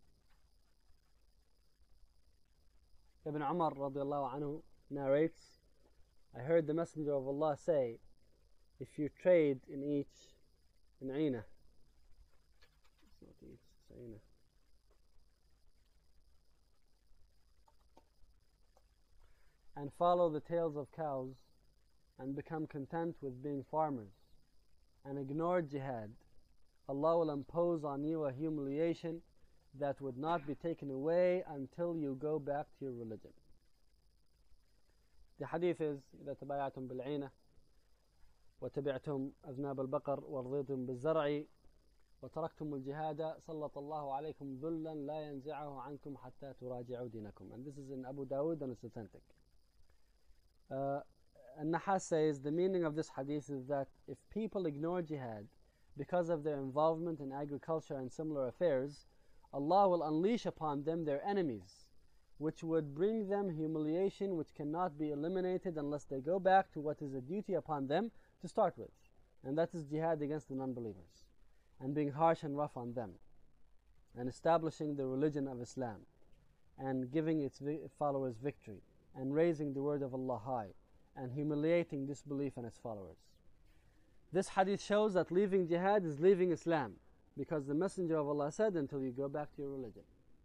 Ibn Umar radiallahu anhu narrates, I heard the Messenger of Allah say, if you trade in each, in Aina, it's not each, it's Aina, and follow the tails of cows, and become content with being farmers, and ignore jihad, Allah will impose on you a humiliation that would not be taken away until you go back to your religion. The hadith is, إذا تبايعتم بالعينة وتبعتم أذناب البقر ورضيتم بالزرع وتركتم الجهاد سلط الله عليكم ذلا لا ينزعه عنكم حتى تراجعوا دينكم. And this is in Abu Dawud and it's authentic. An-Nahas says the meaning of this hadith is that if people ignore jihad because of their involvement in agriculture and similar affairs, Allah will unleash upon them their enemies, which would bring them humiliation which cannot be eliminated unless they go back to what is a duty upon them to start with, and that is jihad against the non-believers, and being harsh and rough on them, and establishing the religion of Islam, and giving its followers victory, and raising the word of Allah high, and humiliating disbelief and its followers. This hadith shows that leaving jihad is leaving Islam, because the Messenger of Allah said, until you go back to your religion.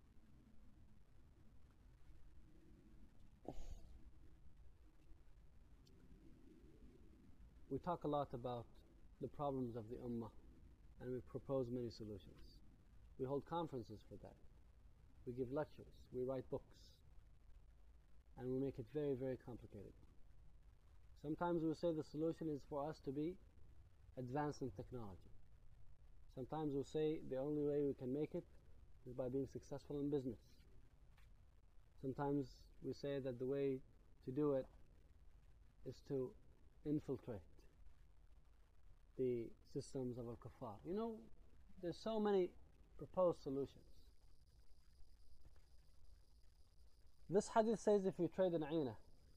We talk a lot about the problems of the Ummah, and we propose many solutions. We hold conferences for that. We give lectures, we write books, and we make it very, very complicated. Sometimes we say the solution is for us to be advanced in technology. Sometimes we'll say the only way we can make it is by being successful in business. Sometimes we say that the way to do it is to infiltrate the systems of al-kuffar. You know, there's so many proposed solutions. This hadith says if you trade in Aina.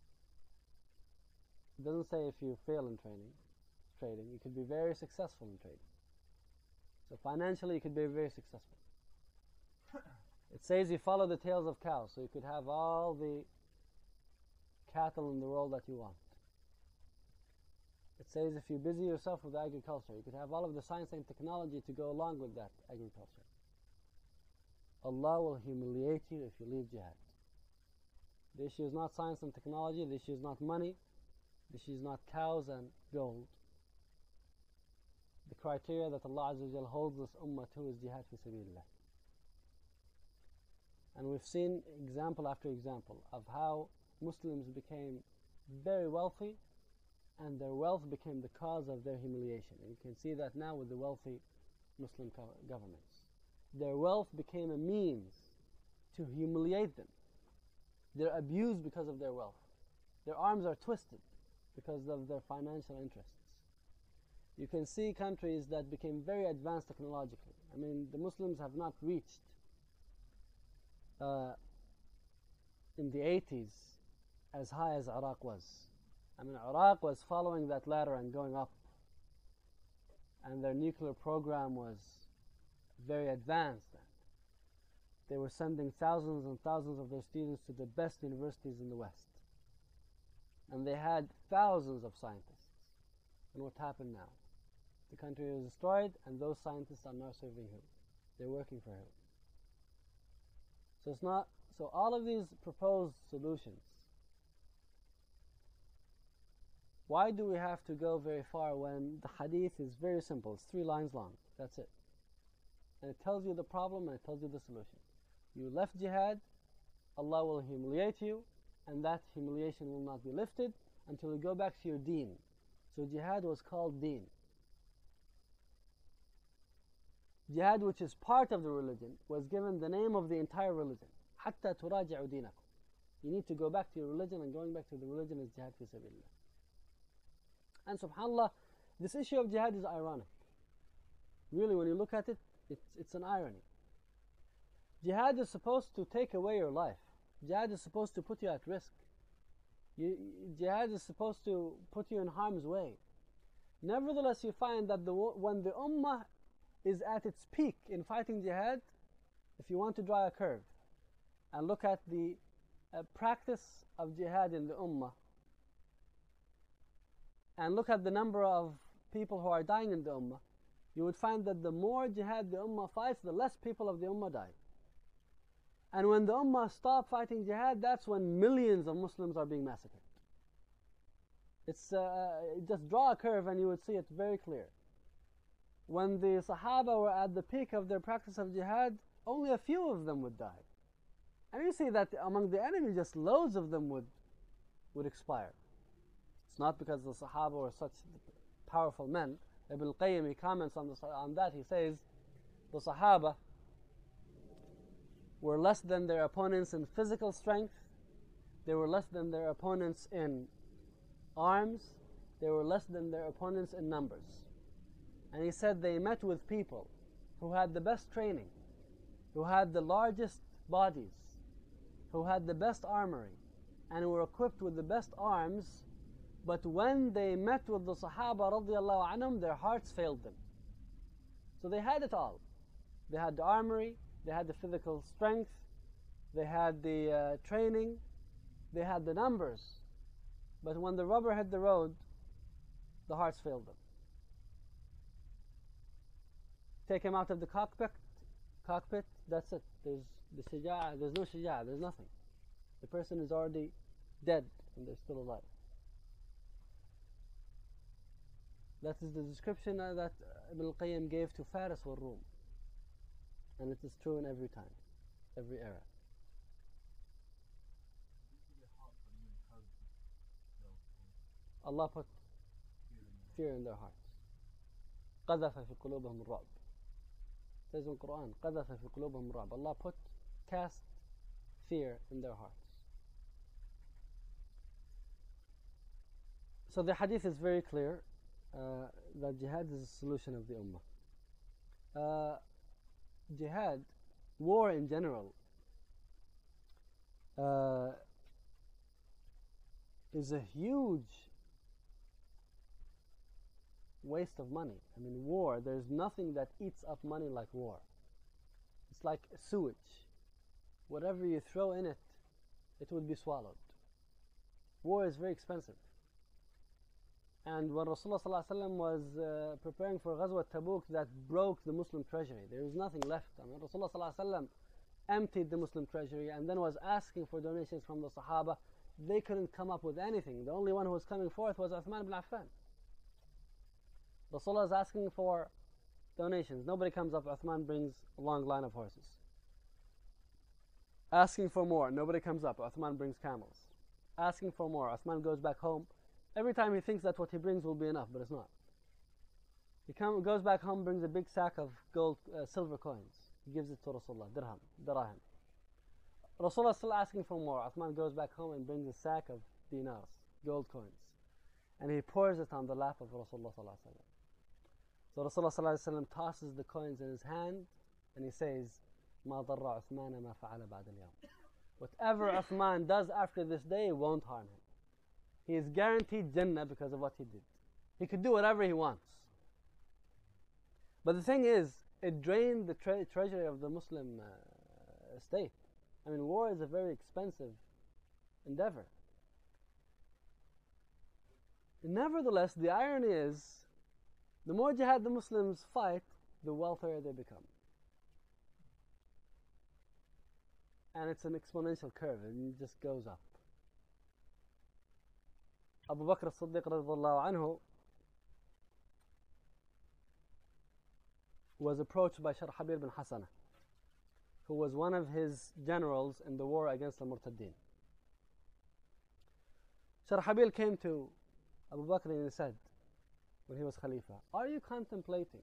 It doesn't say if you fail in trading. You could be very successful in trading. So financially you could be very successful. It says you follow the tails of cows, so you could have all the cattle in the world that you want. It says if you busy yourself with agriculture, you could have all of the science and technology to go along with that agriculture. Allah will humiliate you if you leave jihad. The issue is not science and technology, the issue is not money, the issue is not cows and gold. The criteria that Allah Azza wa Jal holds this ummah to is jihad fi sabilillah. And we've seen example after example of how Muslims became very wealthy, and their wealth became the cause of their humiliation. And you can see that now with the wealthy Muslim governments. Their wealth became a means to humiliate them. They're abused because of their wealth. Their arms are twisted because of their financial interests. You can see countries that became very advanced technologically. I mean, the Muslims have not reached in the 80s as high as Iraq was. I mean, Iraq was following that ladder and going up, and their nuclear program was very advanced. They were sending thousands and thousands of their students to the best universities in the West, and they had thousands of scientists. And what happened now? The country was destroyed, and those scientists are now serving who? They're working for who? So it's not. So all of these proposed solutions, why do we have to go very far when the hadith is very simple? It's 3 lines long. That's it. and it tells you the problem and it tells you the solution. You left jihad, Allah will humiliate you, and that humiliation will not be lifted until you go back to your deen. So jihad was called deen. Jihad, which is part of the religion, was given the name of the entire religion. حَتَّى تُرَاجِعُوا دِينَكُمْ. You need to go back to your religion, and going back to the religion is jihad fi sabilillah. And subhanAllah, this issue of jihad is ironic. Really, when you look at it, it's an irony. Jihad is supposed to take away your life. Jihad is supposed to put you at risk. Jihad is supposed to put you in harm's way. Nevertheless, you find that when the ummah is at its peak in fighting jihad, if you want to draw a curve and look at the practice of jihad in the ummah, and look at the number of people who are dying in the ummah, you would find that the more jihad the ummah fights, the less people of the ummah die. And when the ummah stop fighting jihad, that's when millions of Muslims are being massacred. Just draw a curve and you would see it very clear. When the Sahaba were at the peak of their practice of jihad, only a few of them would die. And you see that among the enemy, just loads of them would expire. It's not because the Sahaba were such powerful men. Ibn al-Qayyim, he comments on that. He says, the Sahaba were less than their opponents in physical strength. They were less than their opponents in arms. They were less than their opponents in numbers. And he said they met with people who had the best training, who had the largest bodies, who had the best armory, and were equipped with the best arms. But when they met with the Sahaba radiallahu anhum, their hearts failed them. So they had it all. They had the armory, they had the physical strength, they had the training, they had the numbers. But when the rubber hit the road, the hearts failed them. Take him out of the cockpit, that's it. There's no shija'ah, there's nothing. The person is already dead and they're still alive. That is the description that Ibn al-Qayyim gave to Faris wal Rum. And it is true in every time, every era. Allah put fear in their hearts. قذف في قلوبهم الرعب. It says in the Quran, قذف في قلوبهم الرعب. Allah cast fear in their hearts. So the hadith is very clear that jihad is the solution of the ummah. Jihad, war in general, is a huge waste of money. I mean, war, there's nothing that eats up money like war. It's like sewage. Whatever you throw in it, it will be swallowed. War is very expensive. And when Rasulullah ﷺ was preparing for Ghazwat Tabuk, that broke the Muslim treasury. There was nothing left. I mean, Rasulullah ﷺ emptied the Muslim treasury and then was asking for donations from the Sahaba. They couldn't come up with anything. The only one who was coming forth was Uthman ibn Affan. Rasulullah is asking for donations. Nobody comes up. Uthman brings a long line of horses. Asking for more. Nobody comes up. Uthman brings camels. Asking for more. Uthman goes back home. Every time he thinks that what he brings will be enough, but it's not. He goes back home, brings a big sack of silver coins. He gives it to Rasulullah, dirham. Rasulullah is still asking for more. Uthman goes back home and brings a sack of dinars, gold coins. And he pours it on the lap of Rasulullah ﷺ. So Rasulullah ﷺ tosses the coins in his hand and he says, مَا ضَرَّ عُثْمَانَ مَا فَعَلَ بَعْدَ الْيَوْمِ. Whatever Uthman does after this day won't harm him. He is guaranteed Jannah because of what he did. He could do whatever he wants. But the thing is, it drained the treasury of the Muslim state. I mean, war is a very expensive endeavor. Nevertheless, the irony is, the more jihad the Muslims fight, the wealthier they become. And it's an exponential curve, and it just goes up. Abu Bakr as-Siddiq radiallahu anhu was approached by Sharhabil bin Hasana, who was one of his generals in the war against the Murtaddin. Sharhabil came to Abu Bakr and he said, when he was Khalifa, are you contemplating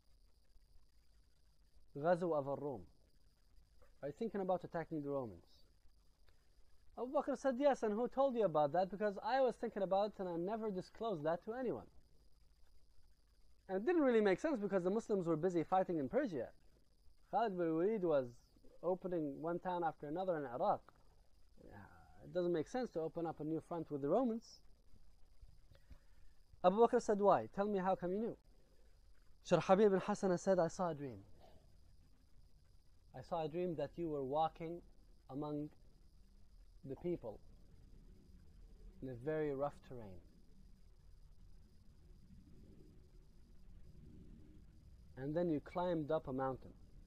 Ghazw of al-Rum? Are you thinking about attacking the Romans? Abu Bakr said, yes, and who told you about that? Because I was thinking about it and I never disclosed that to anyone. And it didn't really make sense because the Muslims were busy fighting in Persia. Khalid bin Walid was opening one town after another in Iraq. It doesn't make sense to open up a new front with the Romans. Abu Bakr said, why? Tell me, how come you knew? Sharhabil bin Hasana said, I saw a dream. I saw a dream that you were walking among the people in a very rough terrain. And then you climbed up a mountain.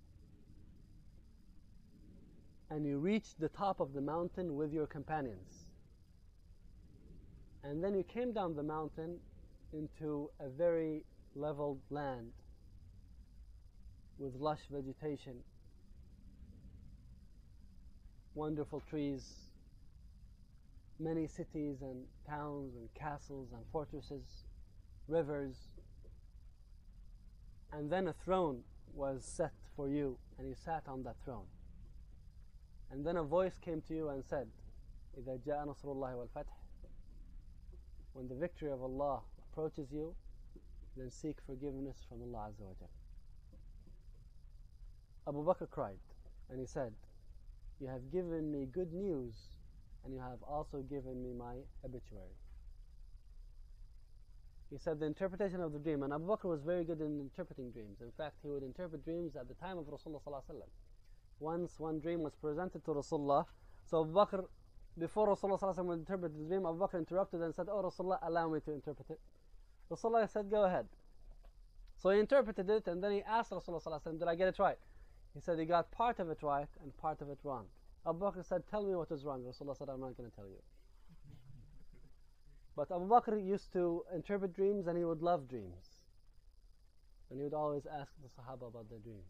And you reached the top of the mountain with your companions. And then you came down the mountain into a very leveled land with lush vegetation, wonderful trees, many cities and towns and castles and fortresses, rivers. And then a throne was set for you, and you sat on that throne. And then a voice came to you and said, إِذَا جَاءَ نَصْرُ اللَّهِ وَالْفَتْحِ, when the victory of Allah approaches you, then seek forgiveness from Allah Azza wa Jal. Abu Bakr cried, and he said, you have given me good news, and you have also given me my obituary. He said the interpretation of the dream, and Abu Bakr was very good in interpreting dreams. In fact, he would interpret dreams at the time of Rasulullah sallallahu alaihi wasallam. Once one dream was presented to Rasulullah, so Abu Bakr, before Rasulullah sallallahu alaihi wasallam would interpret the dream, Abu Bakr interrupted and said, oh Rasulullah, allow me to interpret it. Rasulullah said, go ahead. So he interpreted it, and then he asked Rasulullah sallallahu alaihi wasallam, did I get it right? He said he got part of it right and part of it wrong. Abu Bakr said, tell me what is wrong. Rasulullah said, I'm not going to tell you. But Abu Bakr used to interpret dreams, and he would love dreams. And he would always ask the Sahaba about their dreams.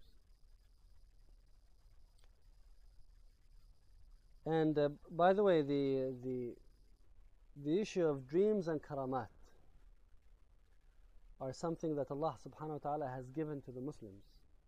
And by the way, the issue of dreams and karamat are something that Allah subhanahu wa ta'ala has given to the Muslims.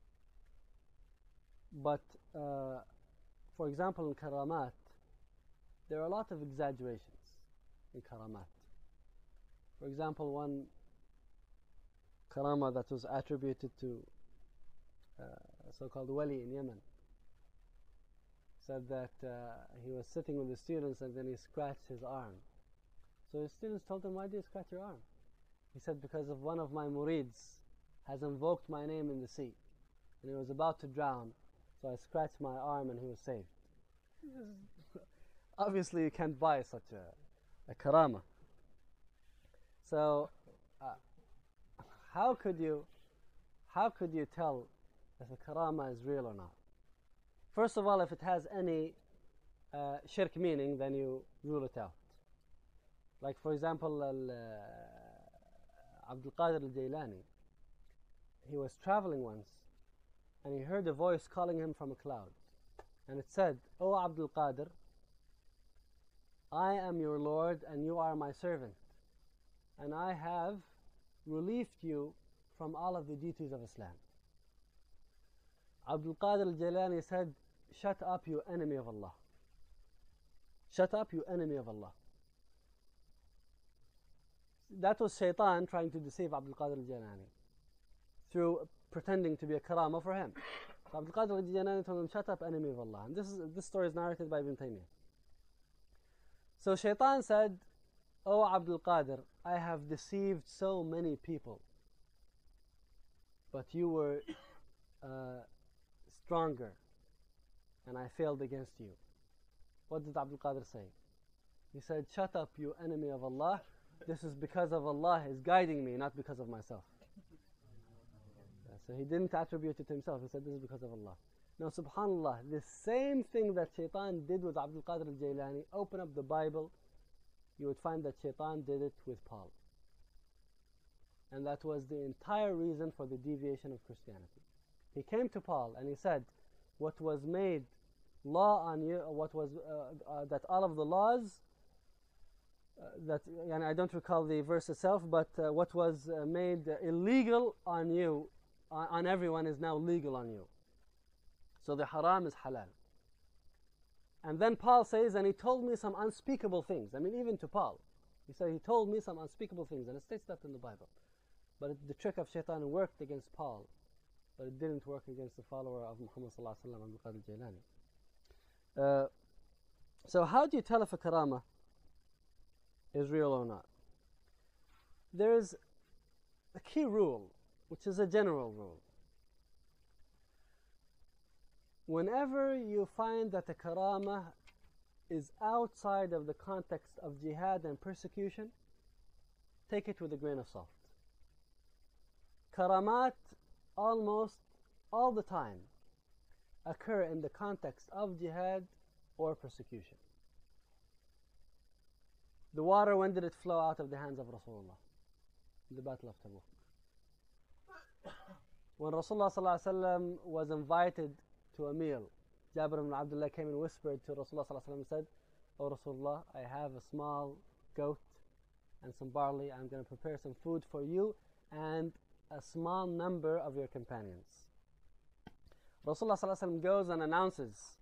But for example, in karamat, there are a lot of exaggerations in karamat. For example, one karama that was attributed to a so-called wali in Yemen said that he was sitting with the students and then he scratched his arm. So his students told him, why do you scratch your arm? He said, because of one of my murids has invoked my name in the sea and he was about to drown, so I scratched my arm and he was saved. Obviously you can't buy such a karama. So how could you tell if a karama is real or not? First of all, if it has any shirk meaning, then you rule it out. Like for example, Abdul Qadir al-Jailani, he was traveling once and he heard a voice calling him from a cloud, and it said, "O Abdul Qadir, I am your Lord and you are my servant, and I have relieved you from all of the duties of Islam." Abdul Qadir al-Jailani said, "Shut up, you enemy of Allah. Shut up, you enemy of Allah." That was Shaitan trying to deceive Abdul Qadir al-Jailani through pretending to be a karama for him. So Abdul Qadir al-Jailani told him, "Shut up, enemy of Allah." And this story is narrated by Ibn Taymiyyah. So Shaitan said, "O Abdul Qadir, I have deceived so many people, but you were stronger and I failed against you." What did Abdul Qadir say? He said, "Shut up, you enemy of Allah. This is because of Allah is guiding me, not because of myself." So he didn't attribute it to himself. He said, "This is because of Allah." Now, subhanAllah, the same thing that Shaitan did with Abdul Qadir al-Jailani, open up the Bible, you would find that Shaitan did it with Paul. And that was the entire reason for the deviation of Christianity. He came to Paul and he said, what was made law on you, what was that all of the laws that, and I don't recall the verse itself, but what was made illegal on you, on everyone, is now legal on you. So the haram is halal. And then Paul says, and he told me some unspeakable things. I mean, even to Paul, he said he told me some unspeakable things, and it states that in the Bible. But the trick of shaitan worked against Paul, but it didn't work against the follower of Muhammad sallallahu alaihi wasallam, Abdul Qadir Jailani. So how do you tell if a karama is real or not? There is a key rule, which is a general rule. Whenever you find that a karama is outside of the context of jihad and persecution, take it with a grain of salt. Karamat almost all the time occur in the context of jihad or persecution. The water, when did it flow out of the hands of Rasulullah? In the Battle of Tabuk. When Rasulullah sallallahu alaihi wasallam was invited to a meal, Jabir ibn Abdullah came and whispered to Rasulullah sallallahu alaihi wasallam and said, "O Rasulullah, I have a small goat and some barley. I'm going to prepare some food for you and a small number of your companions." Rasulullah sallallahu alaihi wasallam goes and announces,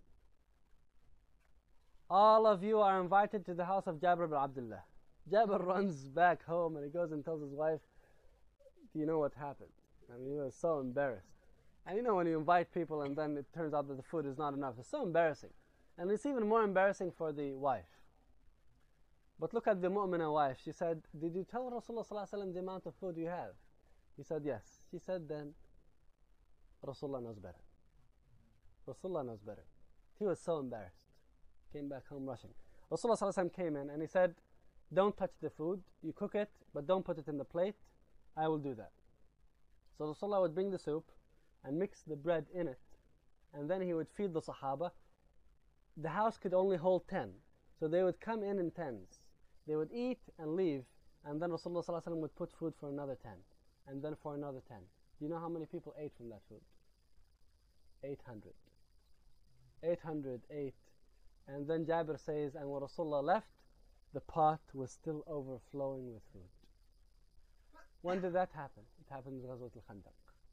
"All of you are invited to the house of Jabir ibn Abdullah." Jabir runs back home and he goes and tells his wife, "Do you know what happened?" I mean, he was so embarrassed. And you know when you invite people and then it turns out that the food is not enough, it's so embarrassing. And it's even more embarrassing for the wife. But look at the mu'minah wife. She said, "Did you tell Rasulullah sallallahu alaihi wasallam the amount of food you have?" He said, "Yes." She said, "Then Rasulullah knows better." Rasulullah knows better. He was so embarrassed. Came back home rushing. Rasulullah sallallahu alaihi wasallam came in and he said, "Don't touch the food. You cook it, but don't put it in the plate. I will do that." So Rasulullah would bring the soup and mix the bread in it, and then he would feed the Sahaba. The house could only hold 10, so they would come in tens. They would eat and leave, and then Rasulullah sallallahu alaihi wasallam would put food for another 10, and then for another 10. Do you know how many people ate from that food? 800. 800 ate. And then Jabir says, and when Rasulullah left, the pot was still overflowing with food. When did that happen? It happened in Ghazwat al-Khandaq.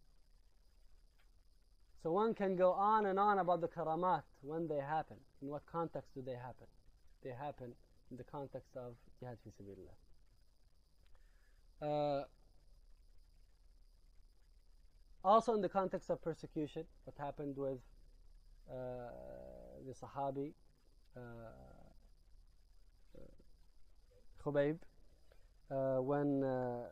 So one can go on and on about the karamat when they happen. In what context do they happen? They happen in the context of jihad fi sabilillah. Also in the context of persecution, what happened with the Sahabi Khubayb, when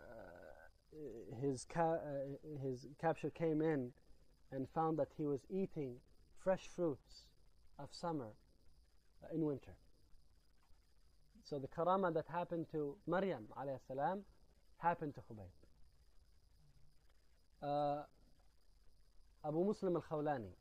his capture came in and found that he was eating fresh fruits of summer in winter. So the karama that happened to Maryam alayhi salam happened to Khubayb. Abu Muslim al-Khawlani,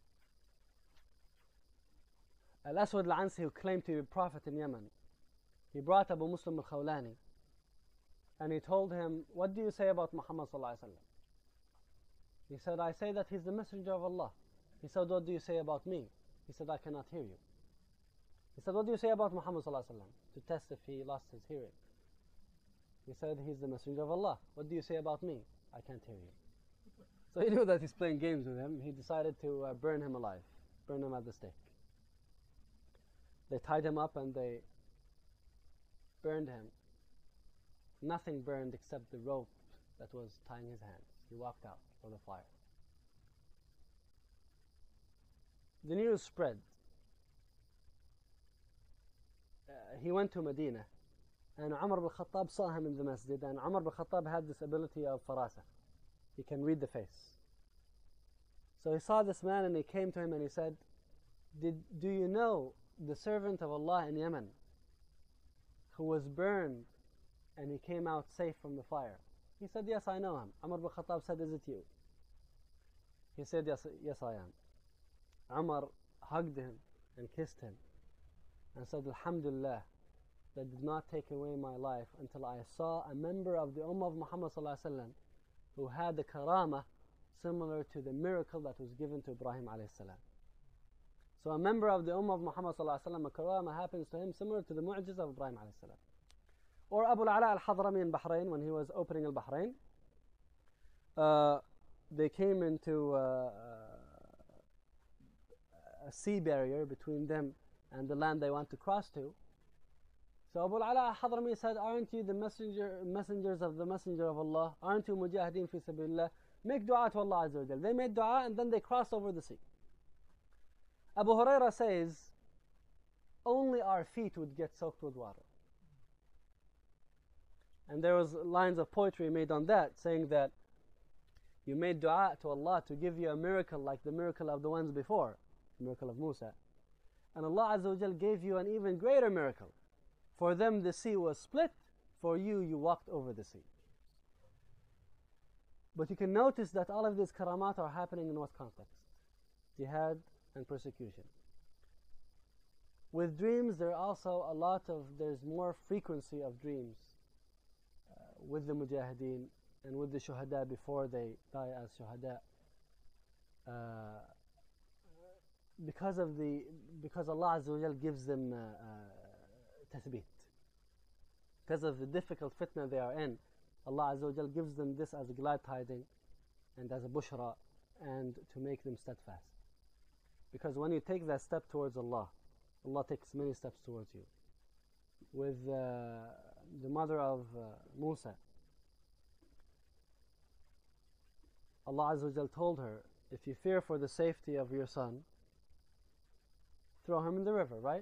Al-Aswad al-Ansi, who claimed to be a prophet in Yemen, he brought Abu Muslim al-Khawlani and he told him, "What do you say about Muhammad sallallahu alaihi wasallam?" He said, "I say that he's the messenger of Allah." He said, "What do you say about me?" He said, "I cannot hear you." He said, "What do you say about Muhammad sallallahu alaihi wasallam?" To test if he lost his hearing. He said, "He's the messenger of Allah." "What do you say about me?" "I can't hear you." So he knew that he's playing games with him. He decided to burn him alive, burn him at the stake. They tied him up and they burned him. Nothing burned except the rope that was tying his hands. He walked out of the fire. The news spread. He went to Medina, and Umar ibn Khattab saw him in the masjid, and Umar ibn Khattab had this ability of farasa. He can read the face. So he saw this man and he came to him and he said, "Do you know the servant of Allah in Yemen who was burned and he came out safe from the fire?" He said, "Yes, I know him." Umar ibn Khattab said, "Is it you?" He said, Yes, I am." Umar hugged him and kissed him and said, "Alhamdulillah, that did not take away my life until I saw a member of the Ummah of Muhammad sallallahu alaihi wasallam who had the karama similar to the miracle that was given to Ibrahim alayhi salam. So a member of the Ummah of Muhammad sallallahu alaihi wasallam, a karama happens to him similar to the mu'jiza of Ibrahim alayhi salam. Or Abu al-Ala al-Hadrami in Bahrain, when he was opening al-Bahrain, they came into a sea barrier between them and the land they want to cross to. So Abu al-Ala al-Hadrami said, aren't you the messengers of the Messenger of Allah? Aren't you mujahideen fi sabilillah? Make dua to Allah Azza wa Jal. They made dua and then they crossed over the sea. Abu Huraira says, only our feet would get soaked with water. And there was lines of poetry made on that, saying that you made dua to Allah to give you a miracle like the miracle of the ones before, the miracle of Musa. And Allah Azza wa Jal gave you an even greater miracle. For them the sea was split, for you, you walked over the sea. But you can notice that all of these karamat are happening in what context? Jihad and persecution. With dreams, there's more frequency of dreams with the mujahideen and with the shuhada before they die as shuhada. Because Allah Azza wa Jal gives them tathbit. Because of the difficult fitna they are in, Allah Azza wa Jal gives them this as a glad tiding and as a bushra, and to make them steadfast. Because when you take that step towards Allah, Allah takes many steps towards you. With the mother of Musa, Allah Azza wa Jal told her, if you fear for the safety of your son, throw him in the river, right?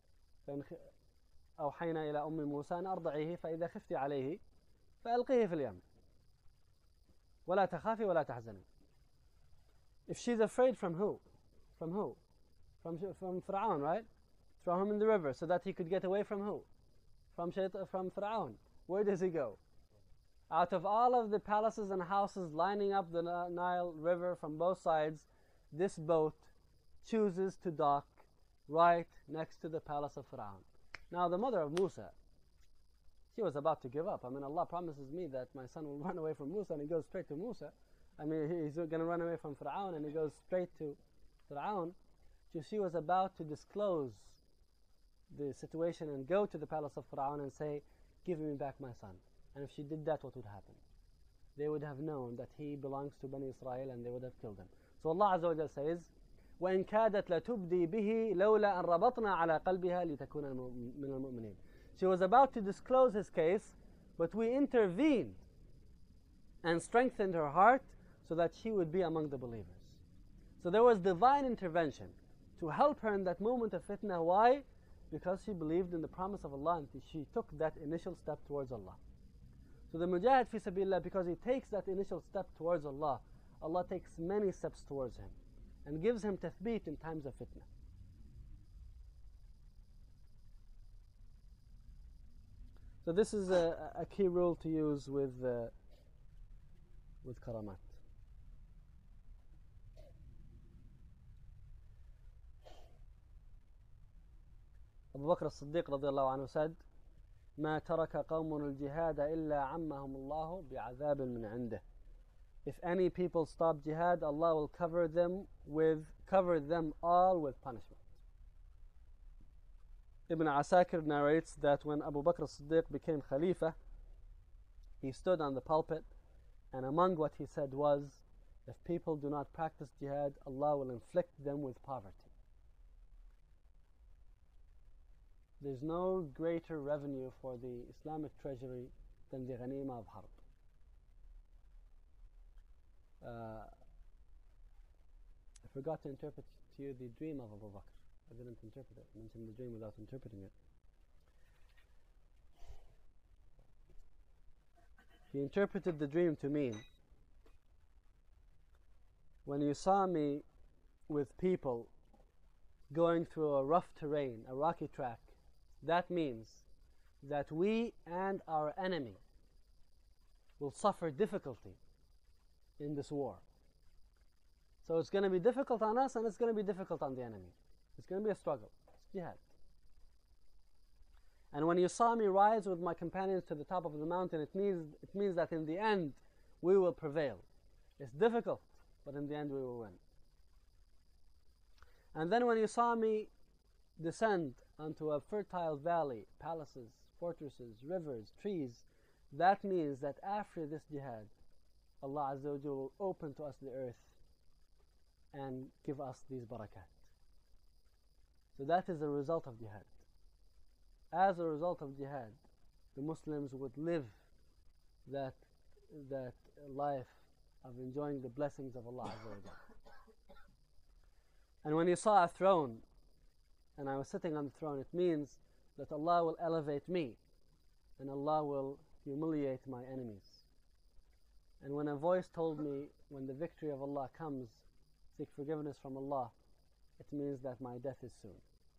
أوحينا إلى أم موسى أن أرضعيه فإذا خفت عليه فألقيه في اليم ولا تخافي ولا تحزني. If she's afraid from who? From who? From Fir'aun, right? Throw him in the river so that he could get away from who? From Fir'aun. Where does he go? Out of all of the palaces and houses lining up the Nile River from both sides, this boat chooses to dock right next to the palace of Fir'aun. Now the mother of Musa, she was about to give up. I mean, Allah promises me that my son will run away from Musa, and he goes straight to Musa. I mean, he's going to run away from Fir'aun, and he goes straight to Fir'aun. So she was about to disclose the situation and go to the palace of Fir'aun and say, give me back my son. And if she did that, what would happen? They would have known that he belongs to Bani Israel, and they would have killed him. So Allah Azza wa Jalla says, وَإِنْ كَادَتْ لَتُبْدِي بِهِ لَوْلَا أَنْ رَبَطْنَا عَلَى قَلْبِهَا لِتَكُونَ مِنَ الْمُؤْمِنِينَ. She was about to disclose his case, but we intervened and strengthened her heart so that she would be among the believers. So there was divine intervention to help her in that moment of fitna. Why? Because she believed in the promise of Allah, and she took that initial step towards Allah. So the mujahid fi sabilillah, because he takes that initial step towards Allah, Allah takes many steps towards him and gives him tathbit in times of fitna. So this is a key rule to use with karamat. Abu Bakr as-Siddiq radiallahu anhu said, ما ترك قوم الجهاد إلا عمهم الله بعذاب من عنده. If any people stop jihad, Allah will cover them all with punishment. Ibn Asakir narrates that when Abu Bakr as-Siddiq became Khalifa, he stood on the pulpit, and among what he said was, if people do not practice jihad, Allah will inflict them with poverty. There's no greater revenue for the Islamic treasury than the ghanima of harb. I forgot to interpret to you the dream of Abu Bakr. I didn't interpret it. I mentioned the dream without interpreting it. He interpreted the dream to mean, when you saw me with people going through a rough terrain, a rocky track, that means that we and our enemy will suffer difficulty in this war. So it's going to be difficult on us, and it's going to be difficult on the enemy. It's going to be a struggle. It's jihad. And when you saw me rise with my companions to the top of the mountain, it means that in the end we will prevail. It's difficult. but in the end we will win. And then when you saw me descend onto a fertile valley, palaces, fortresses, rivers, trees, that means that after this jihad, Allah Azza wa Jalla will open to us the earth and give us these barakat. So that is the result of jihad. As a result of jihad, the Muslims would live that life of enjoying the blessings of Allah Azza wa Jalla. And when you saw a throne, and I was sitting on the throne, it means that Allah will elevate me, and Allah will humiliate my enemies. And when a voice told me, when the victory of Allah comes, seek forgiveness from Allah, it means that my death is soon.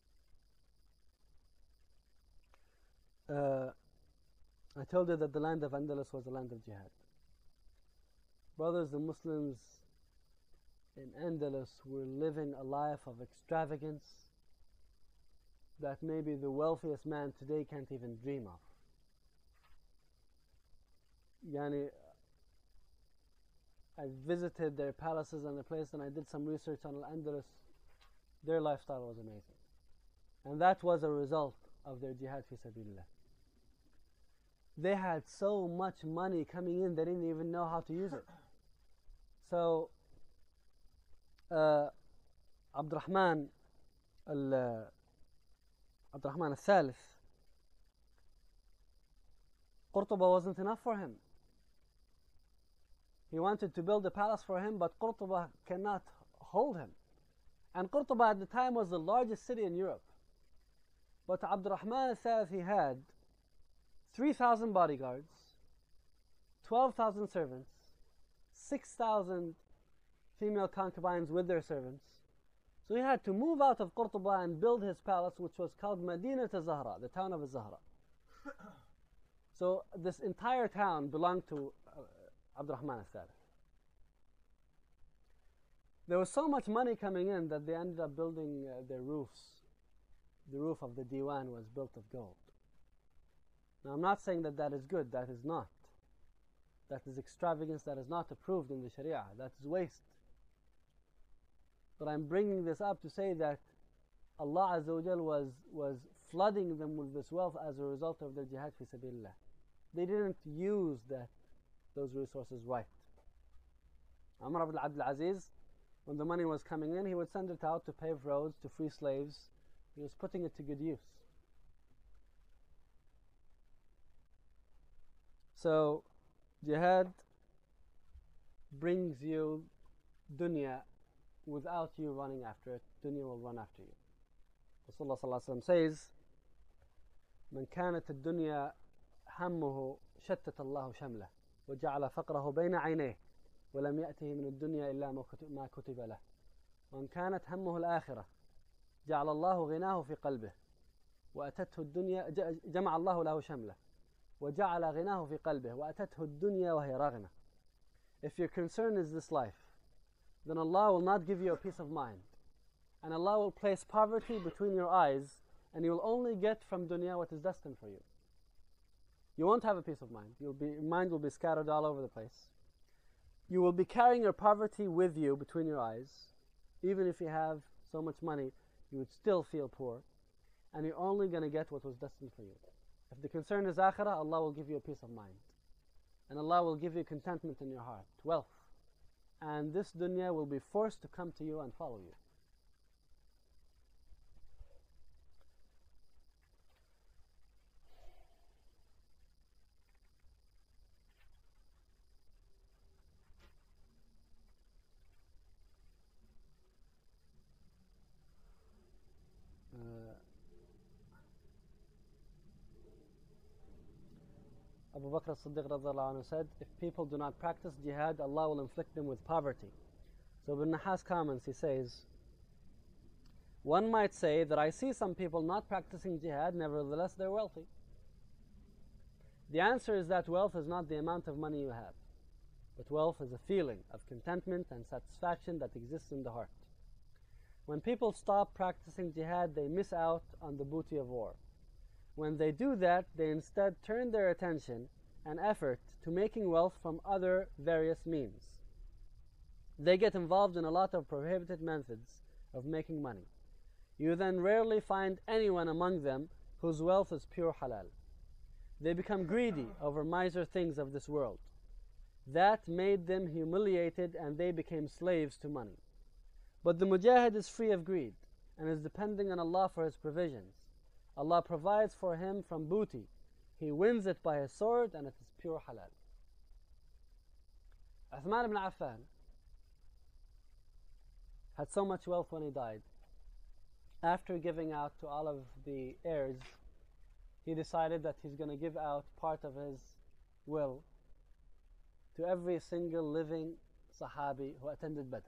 I told you that the land of Andalus was a land of jihad. Brothers, the Muslims in Andalus were living a life of extravagance that maybe the wealthiest man today can't even dream of. Yani, I visited their palaces and the place, and I did some research on Al-Andalus. Their lifestyle was amazing. And that was a result of their jihad fi sabilillah. They had so much money coming in, they didn't even know how to use it. So, Abdurrahman al-Thalith, Qurtuba wasn't enough for him. He wanted to build a palace for him, but Qurtuba cannot hold him. And Qurtuba at the time was the largest city in Europe. But Abdurrahman al-Thalith, he had 3,000 bodyguards, 12,000 servants, 6,000 female concubines with their servants. So he had to move out of Qurtuba and build his palace, which was called Madinat al-Zahra, the town of al-Zahra. So this entire town belonged to Abdurrahman al-Thalith. There was so much money coming in that they ended up building their roofs. The roof of the Diwan was built of gold. Now, I'm not saying that that is good. That is not. That is extravagance. That is not approved in the Sharia. That is waste. But I'm bringing this up to say that Allah Azza wa Jal was flooding them with this wealth as a result of their jihad fi sabilillah. They didn't use those resources right. Umar ibn Abdul Aziz, when the money was coming in, he would send it out to pave roads, to free slaves. He was putting it to good use. So, jihad brings you dunya without you running after it. Dunya will run after you. Rasulullah sallallahu alaihi wasallam says, "Man kanat ad-dunya hammuhu shattat Allahu shamlah, wa ja'ala faqrahu bayna 'aynayhi, wa lam ya'tihi min ad-dunya illa ma kutiba lahu. Man kanat hammuhu al-akhirah, ja'ala Allahu ghinahu fi qalbihi, wa atathu ad-dunya jama'a Allahu lahu shamlah, wa ja'ala ghinahu fi qalbihi, wa atathu ad-dunya wa hiya raghima." If your concern is this life, then Allah will not give you a peace of mind. And Allah will place poverty between your eyes, and you will only get from dunya what is destined for you. You won't have a peace of mind. Your mind will be scattered all over the place. You will be carrying your poverty with you between your eyes. Even if you have so much money, you would still feel poor. And you're only going to get what was destined for you. If the concern is akhirah, Allah will give you a peace of mind. And Allah will give you contentment in your heart, wealth. And this dunya will be forced to come to you and follow you. Abu Bakr as-Siddiq radhiyallahu anhu said, if people do not practice jihad, Allah will inflict them with poverty. So Ibn Nahas comments, he says, one might say that I see some people not practicing jihad, nevertheless they're wealthy. The answer is that wealth is not the amount of money you have, but wealth is a feeling of contentment and satisfaction that exists in the heart. When people stop practicing jihad, they miss out on the booty of war. When they do that, they instead turn their attention and effort to making wealth from other various means. they get involved in a lot of prohibited methods of making money. You then rarely find anyone among them whose wealth is pure halal. They become greedy over miser things of this world. That made them humiliated and they became slaves to money. But the mujahid is free of greed and is depending on Allah for his provisions. Allah provides for him from booty. He wins it by his sword and it is pure halal. Uthman ibn Affan had so much wealth when he died. After giving out to all of the heirs, he decided that he's going to give out part of his will to every single living Sahabi who attended Badr.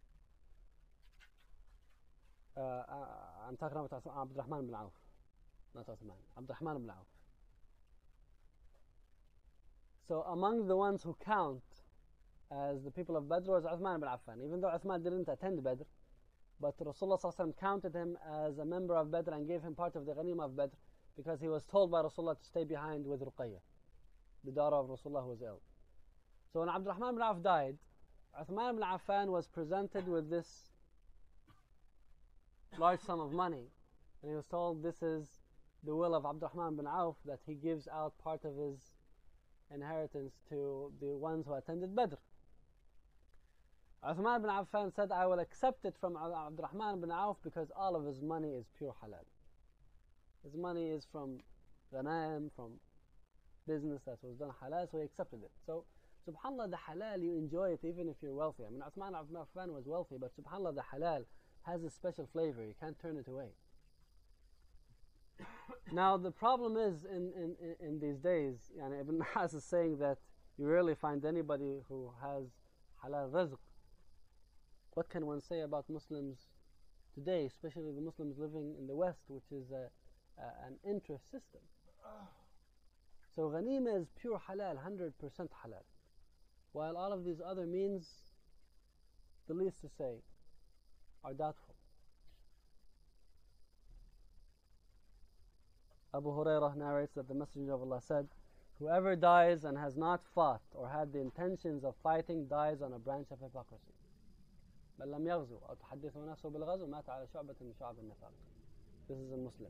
I'm talking about Abd Rahman ibn Auf, not Uthman. Abd Rahman ibn Auf. So among the ones who count as the people of Badr was Uthman ibn Affan. Even though Uthman didn't attend Badr, but Rasulullah ﷺ counted him as a member of Badr and gave him part of the ghanimah of Badr because he was told by Rasulullah to stay behind with Ruqayyah, the daughter of Rasulullah who was ill. So when Abd Rahman ibn Auf died, Uthman ibn Affan was presented with this large sum of money, and he was told this is the will of Abd Rahman ibn Auf, that he gives out part of his inheritance to the ones who attended Badr. Uthman ibn Affan said, I will accept it from Abd Rahman ibn Auf because all of his money is pure halal. His money is from ghanaim, from business that was done halal, so he accepted it. So, subhanAllah, the halal, you enjoy it even if you're wealthy. I mean, Uthman ibn Affan was wealthy, but subhanAllah, the halal has a special flavor. You can't turn it away. Now, the problem is in these days, Ibn Nas is saying that you rarely find anybody who has halal rizq. What can one say about Muslims today, especially the Muslims living in the West, which is an interest system? So ghanima is pure halal, 100% halal. While all of these other means, the least to say, are doubtful. Abu Hurairah narrates that the Messenger of Allah said, whoever dies and has not fought or had the intentions of fighting dies on a branch of hypocrisy. بل لم يغزو أو تحدثوا نفسه بالغزو مات على شعبة من شعب النفاق. This is a Muslim.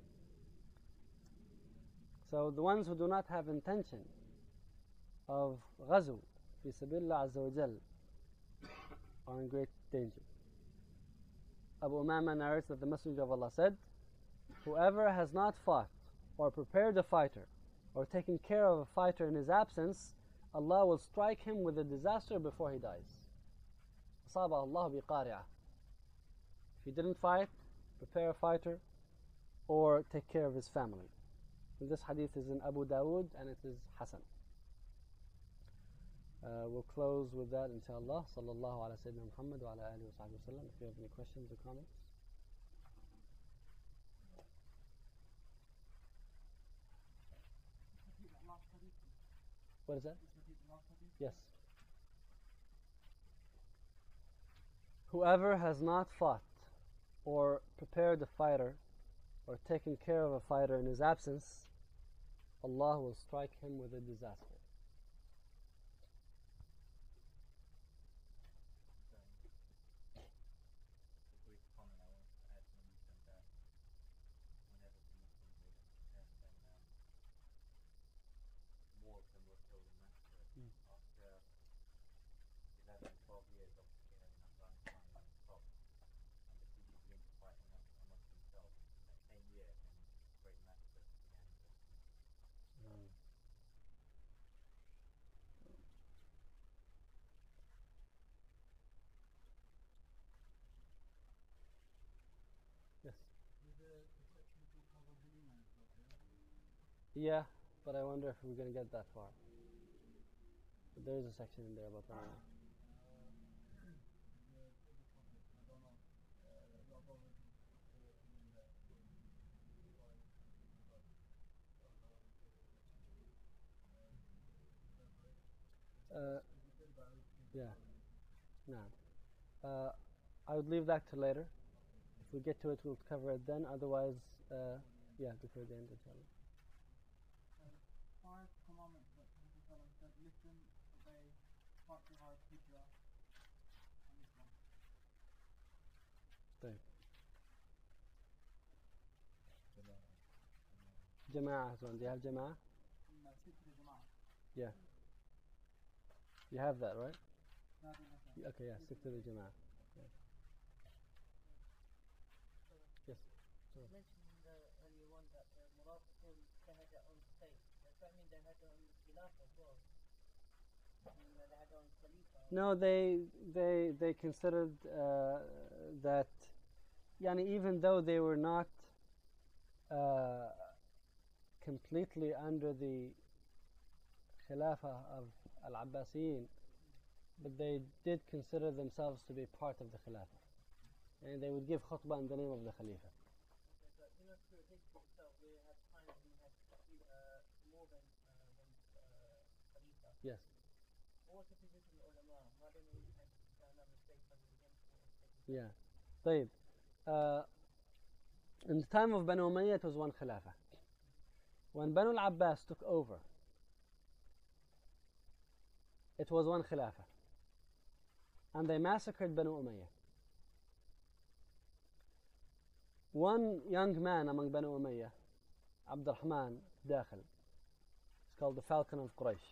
So the ones who do not have intention of غزو في سبيل الله عز وجل are in great danger. Abu Umama narrates that the Messenger of Allah said, whoever has not fought or prepared a fighter or taken care of a fighter in his absence, Allah will strike him with a disaster before he dies. أصابه الله بقارعة. If he didn't fight, prepare a fighter, or take care of his family. And this hadith is in Abu Dawood and it is Hasan. We'll close with that, inshallah. Sallallahu ala Sayyidina Muhammad wa ala alihi wa sahbihi wa sallam. If you have any questions or comments. What is that? Yes. Whoever has not fought or prepared a fighter or taken care of a fighter in his absence, Allah will strike him with a disaster. Yeah, but I wonder if we're going to get that far. But there is a section in there about that. Yeah. No. I would leave that to later. If we get to it, we'll cover it then. Otherwise, yeah, before the end, inshallah. 5 commandments that Prophet said, listen, obey, fight your hard, hijrah, and Jama'ah. Do you have Jama'ah? Yeah. You have that, right? Okay, yeah, stick to the Jama'ah. Yeah. Yes. You mentioned earlier on that the Munafiqun, they had their own state. Does that mean they had their own Khilafah as well? I mean, they had their own Khalifa? No, they considered that, yani, even though they were not uh, completely under the Khilafah of Al-Abbasiyin, but they did consider themselves to be part of the Khilafah. And they would give khutbah in the name of the Khalifa. Okay, but you know, through history itself, we had times when we had more than one Khalifa. Yes. What was the position of ulama? Why don't we had another stakeholders against it? Yeah. طيب. In the time of Banu Umayyah, it was one Khilafah. When Banu al-Abbas took over, it was one Khilafah. And they massacred Banu Umayyah. One young man among Banu Umayyah, Abdurrahman Dakhil, it's called the Falcon of Quraysh.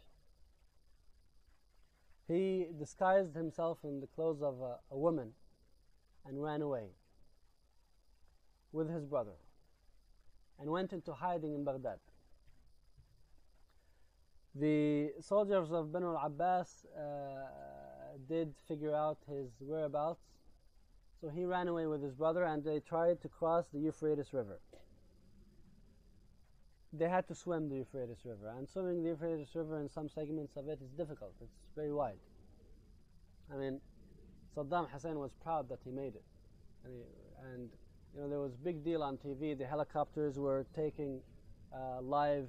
He disguised himself in the clothes of a woman and ran away with his brother and went into hiding in Baghdad. The soldiers of Banu al-Abbas did figure out his whereabouts, so he ran away with his brother and they tried to cross the Euphrates River. They had to swim the Euphrates River, and swimming the Euphrates River in some segments of it is difficult. It's very wide. I mean, Saddam Hussein was proud that he made it, and you know, there was a big deal on TV. The helicopters were taking live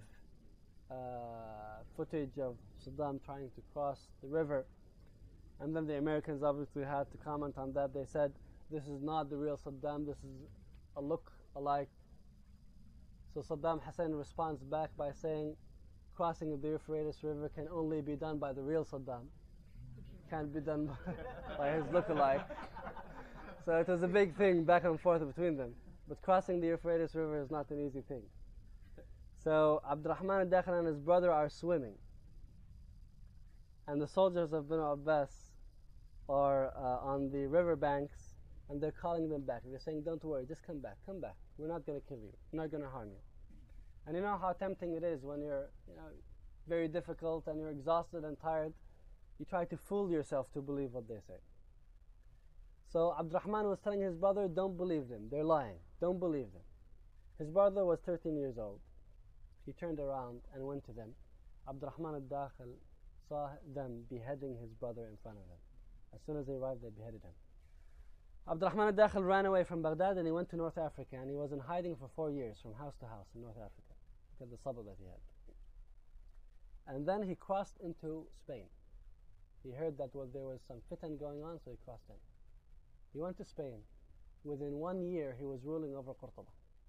footage of Saddam trying to cross the river, and then the Americans obviously had to comment on that. They said, "This is not the real Saddam. This is a look-alike." So Saddam Hussein responds back by saying, "Crossing the Euphrates River can only be done by the real Saddam. Can't be done by his look-alike." So it was a big thing back and forth between them. But crossing the Euphrates River is not an easy thing. So Abdurrahman al-Dakhil and his brother are swimming, and the soldiers of Banu Abbas are on the river banks, and they're calling them back. They're saying, "Don't worry, just come back, come back. We're not going to kill you. We're not going to harm you." And you know how tempting it is when you're, very difficult and you're exhausted and tired. You try to fool yourself to believe what they say. So Abdurrahman was telling his brother, "Don't believe them. They're lying. Don't believe them." His brother was 13 years old. He turned around and went to them. Abdurrahman al-Dakhil saw them beheading his brother in front of him. As soon as they arrived, they beheaded him. Abdurrahman al-Dakhil ran away from Baghdad and he went to North Africa, and he was in hiding for 4 years from house to house in North Africa because of the sabr that he had. And then he crossed into Spain. He heard that there was some fitan going on, so he crossed in. He went to Spain. Within 1 year, he was ruling over Cordoba.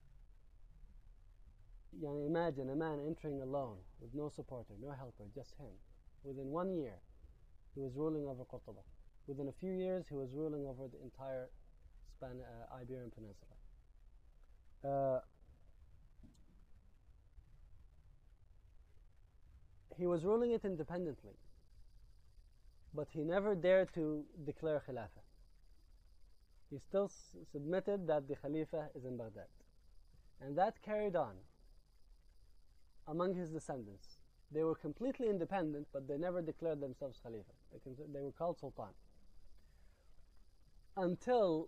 Imagine a man entering alone with no supporter, no helper, just him. Within 1 year, he was ruling over Cordoba. Within a few years, he was ruling over the entire Iberian Peninsula. He was ruling it independently, but he never dared to declare Khilafah. He still submitted that the Khalifa is in Baghdad. And that carried on among his descendants. They were completely independent, but they never declared themselves Khalifa. They were called Sultan. Until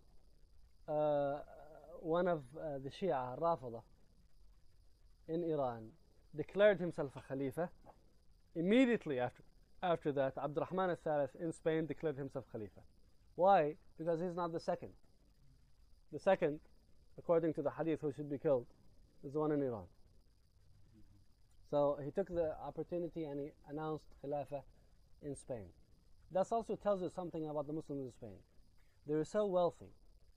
one of the Shia, Rafida, in Iran, declared himself a Khalifa. Immediately after that, Abdurrahman al-Thalith in Spain declared himself Khalifa. Why? Because he's not the second. The second, according to the hadith, who should be killed, is the one in Iran. So he took the opportunity and he announced Khilafah in Spain. That also tells you something about the Muslims in Spain. They were so wealthy,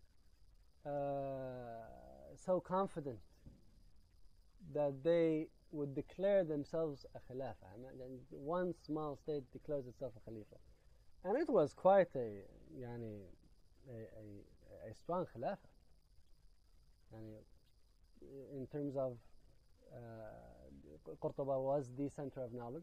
so confident, that they would declare themselves a Khilafah. And one small state declares itself a Khalifa. And it was quite a strong Khilafah. In terms of Qurtuba was the center of knowledge.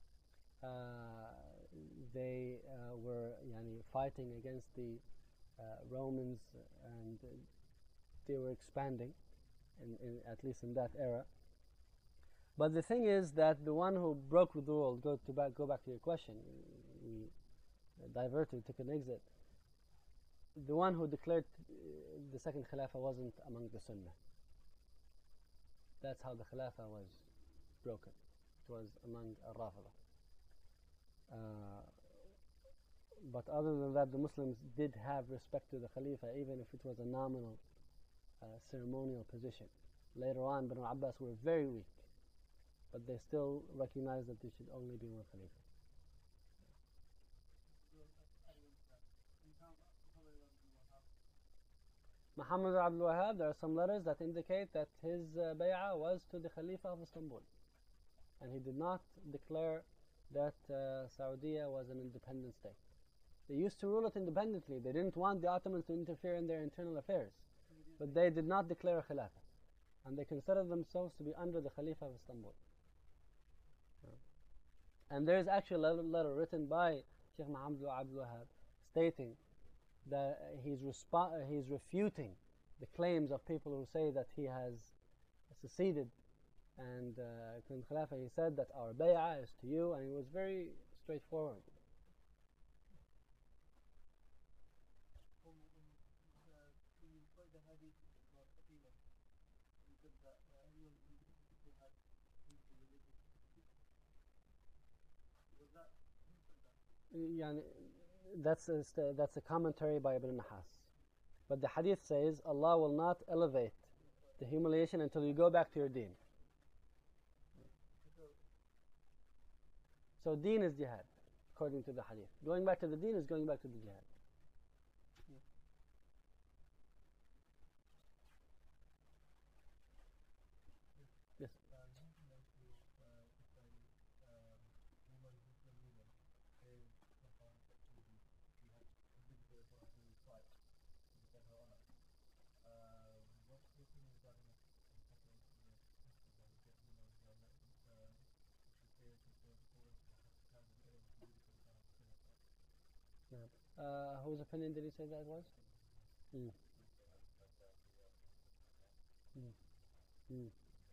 They were fighting against the Romans, and they were expanding, at least in that era. But the thing is that the one who broke the rule, go back to your question, we diverted, took an exit. The one who declared the second Khilafah wasn't among the Sunnah. That's how the Khilafah was broken. It was among Al-Rafida. But other than that, the Muslims did have respect to the Khalifa, even if it was a nominal ceremonial position. Later on, Banu Abbas were very weak, but they still recognized that there should only be one Khalifa. Muhammad Abdul Wahhab, there are some letters that indicate that his bay'ah was to the Khalifa of Istanbul, and he did not declare that Saudi was an independent state. They used to rule it independently. They didn't want the Ottomans to interfere in their internal affairs, but they did not declare a Khilafah, and they considered themselves to be under the Khalifa of Istanbul. And there is actually a letter written by Sheikh Muhammad Abdul Wahhab stating that he's refuting the claims of people who say that he has seceded and claimed Khilafah. He said that our bay'ah is to you, and he was very straightforward. That's a commentary by Ibn Nahas. But the hadith says Allah will not elevate the humiliation until you go back to your deen. So deen is jihad, according to the hadith. Going back to the deen is going back to the jihad. Yes. Whose opinion did he say that was? Mm. Mm. Mm.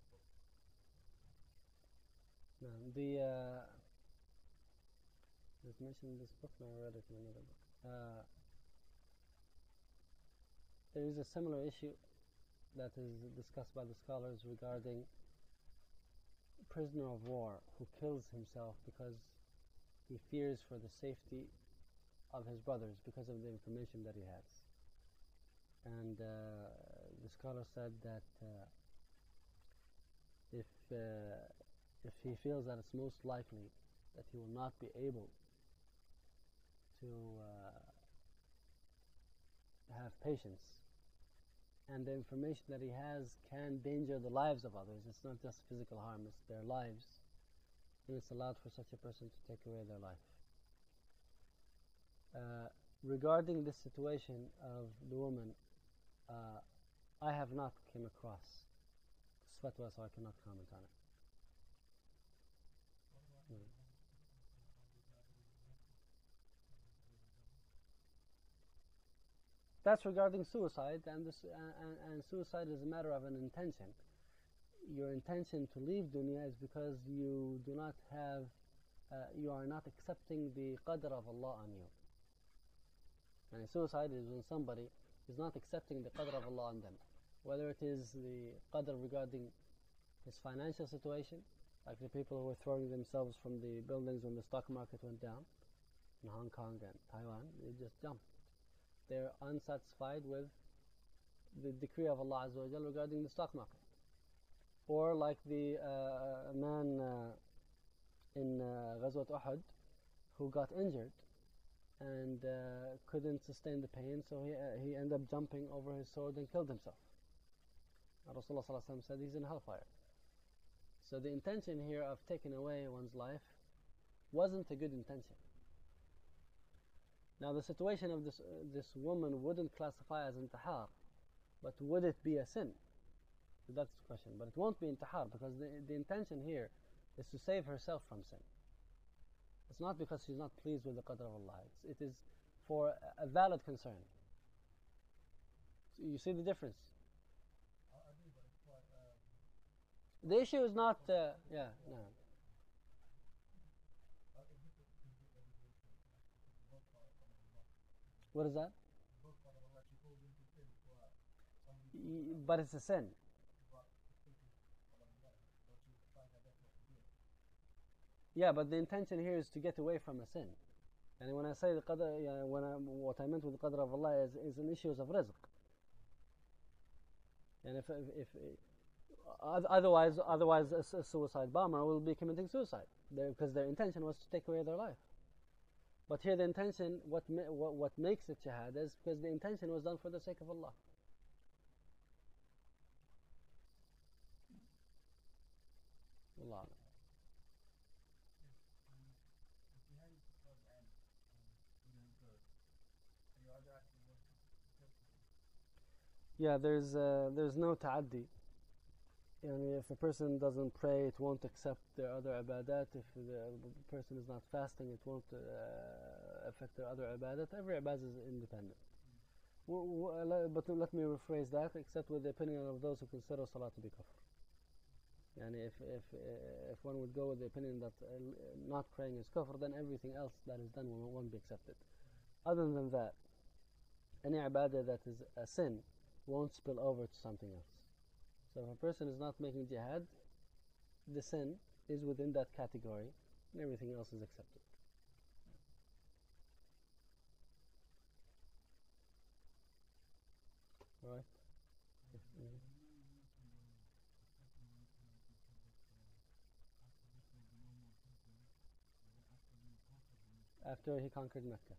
No, it's mentioned in this book, and I read it in another book. There is a similar issue that is discussed by the scholars regarding a prisoner of war who kills himself because he fears for the safety of his brothers because of the information that he has. And the scholar said that if he feels that it's most likely that he will not be able to have patience, and the information that he has can danger the lives of others, it's not just physical harm, it's their lives, then it's allowed for such a person to take away their life. Regarding this situation of the woman, I have not came across this fatwa, so I cannot comment on it. That's regarding suicide, and suicide is a matter of an intention. Your intention to leave dunya is because you do not have, you are not accepting the qadr of Allah on you. And suicide is when somebody is not accepting the qadr of Allah on them, whether it is the qadr regarding his financial situation, like the people who were throwing themselves from the buildings when the stock market went down in Hong Kong and Taiwan. They just jumped. They're unsatisfied with the decree of Allah Azza wa Jal regarding the stock market. Or like the man in Ghazwat Uhud who got injured and couldn't sustain the pain, so he ended up jumping over his sword and killed himself. Rasulullah ﷺ said he's in hellfire. So the intention here of taking away one's life wasn't a good intention. Now the situation of this woman wouldn't classify as intihar, but would it be a sin? That's the question. But it won't be intihar because the intention here is to save herself from sin. It's not because she's not pleased with the qadr of Allah. It is for a valid concern. So you see the difference? The issue is not, yeah, no. What is that? But it's a sin. Yeah, but the intention here is to get away from a sin. And when I say the qadr, what I meant with the qadr of Allah is an issue of rizq. And if otherwise a suicide bomber will be committing suicide because their intention was to take away their life. But here the intention, what makes it shahada is because the intention was done for the sake of Allah. Allah. Yeah, there's no ta'addi. If a person doesn't pray, it won't accept their other ibadat. If the person is not fasting, it won't affect their other ibadat. Every ibadat is independent. But let me rephrase that, except with the opinion of those who consider salah to be kufr. And if one would go with the opinion that not praying is kufr, then everything else that is done won't be accepted. Other than that, any ibadah that is a sin won't spill over to something else. So if a person is not making jihad, the sin is within that category, and everything else is accepted. All right. After he conquered Mecca.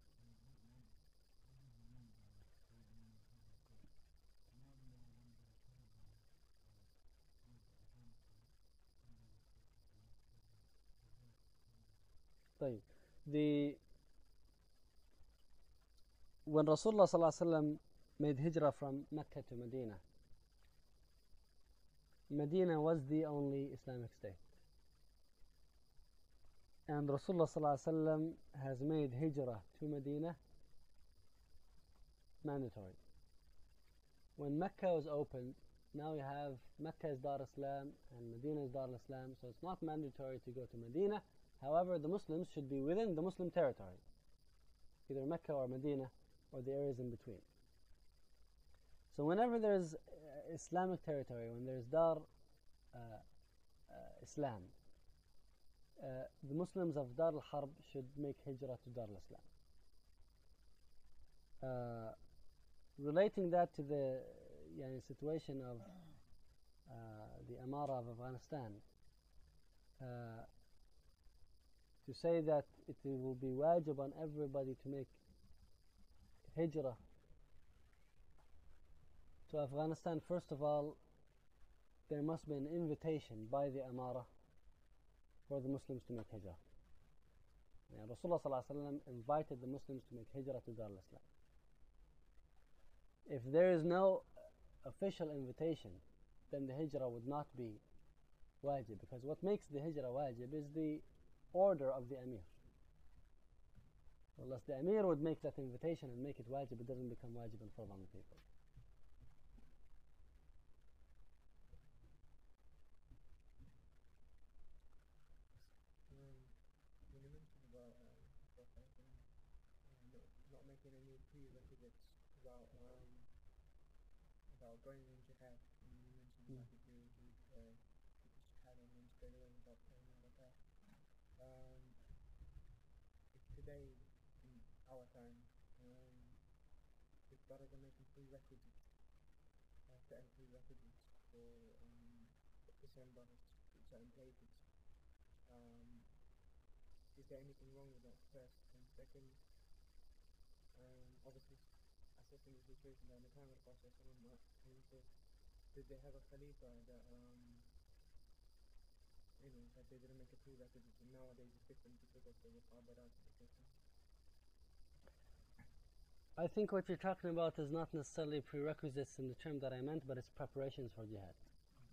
When Rasulullah ﷺ made hijrah from Mecca to Medina, Medina was the only Islamic state. And Rasulullah ﷺ has made hijrah to Medina mandatory. When Mecca was opened, now you have Mecca is Dar Islam and Medina is Dar Islam, so it's not mandatory to go to Medina. However, the Muslims should be within the Muslim territory, either Mecca or Medina or the areas in between. So whenever there's Islamic territory, when there's Dar Islam, the Muslims of Dar al-Harb should make hijrah to Dar al-Islam. Relating that to the situation of the Amara of Afghanistan, to say that it will be wajib on everybody to make hijrah to Afghanistan, first of all, there must be an invitation by the Amara for the Muslims to make hijrah. Rasulullah ﷺ invited the Muslims to make hijrah to Dar al-Islam. If there is no official invitation, then the hijrah would not be wajib, because what makes the hijrah wajib is the order of the Amir. Unless the Amir would make that invitation and make it wajib, it doesn't become wajib and farz on the people. When you mentioned about not making any prerequisites about going in jihad, and you mentioned like if you jihad and then straight away without praying all of that. If today in our time, if brothers are making prerequisites, certain prerequisites for certain brothers to certain places, is there anything wrong with that, first? And second, obviously assessing the situation at the time of the Prophet ﷺ, and also did they have a Khalifa that that they didn't make a prerequisite, and nowadays it's different because of the Muqabarat, etc. I think what you're talking about is not necessarily prerequisites in the term that I meant, but it's preparations for jihad.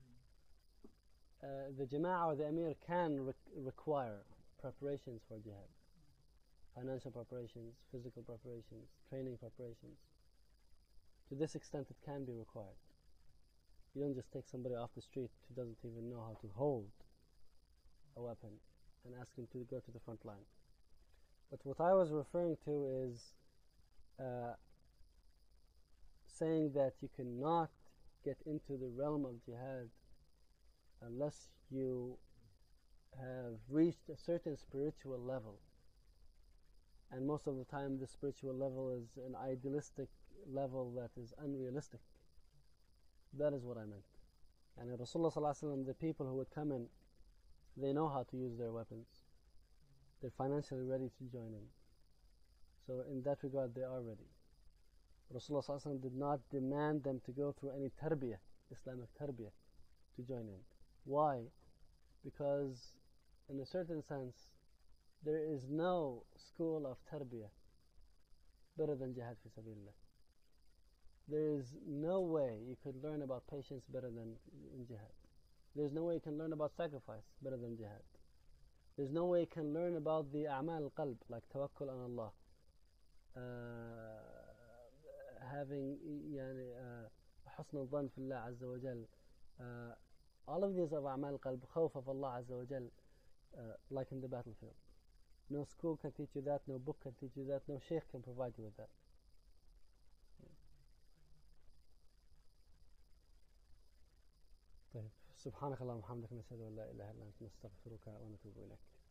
the Jama'ah or the Amir can require preparations for jihad. Financial preparations, physical preparations, training preparations. To this extent it can be required. You don't just take somebody off the street who doesn't even know how to hold a weapon and ask him to go to the front line. But what I was referring to is saying that you cannot get into the realm of jihad unless you have reached a certain spiritual level. And most of the time the spiritual level is an idealistic level that is unrealistic. That is what I meant. And Rasulullah ﷺ, the people who would come in, they know how to use their weapons. They're financially ready to join in. So in that regard they are ready. Rasulullah ﷺ did not demand them to go through any tarbiyah, Islamic tarbiyah, to join in. Why? Because in a certain sense there is no school of tarbiyah better than jihad fi sabilillah. There is no way you could learn about patience better than in jihad. There's no way you can learn about sacrifice better than jihad. There's no way you can learn about the a'mal al-qalb, like tawakkul on Allah, having husn al-dhan fi Allah azza wa jal, all of these of a'mal al-qalb, khawf of Allah azza wa jal, like in the battlefield. No school can teach you that, no book can teach you that, no sheikh can provide you with that. طيب سبحانك اللهم وبحمدك نشهد أن لا إله إلا أنت نستغفرك ونتوب إليك.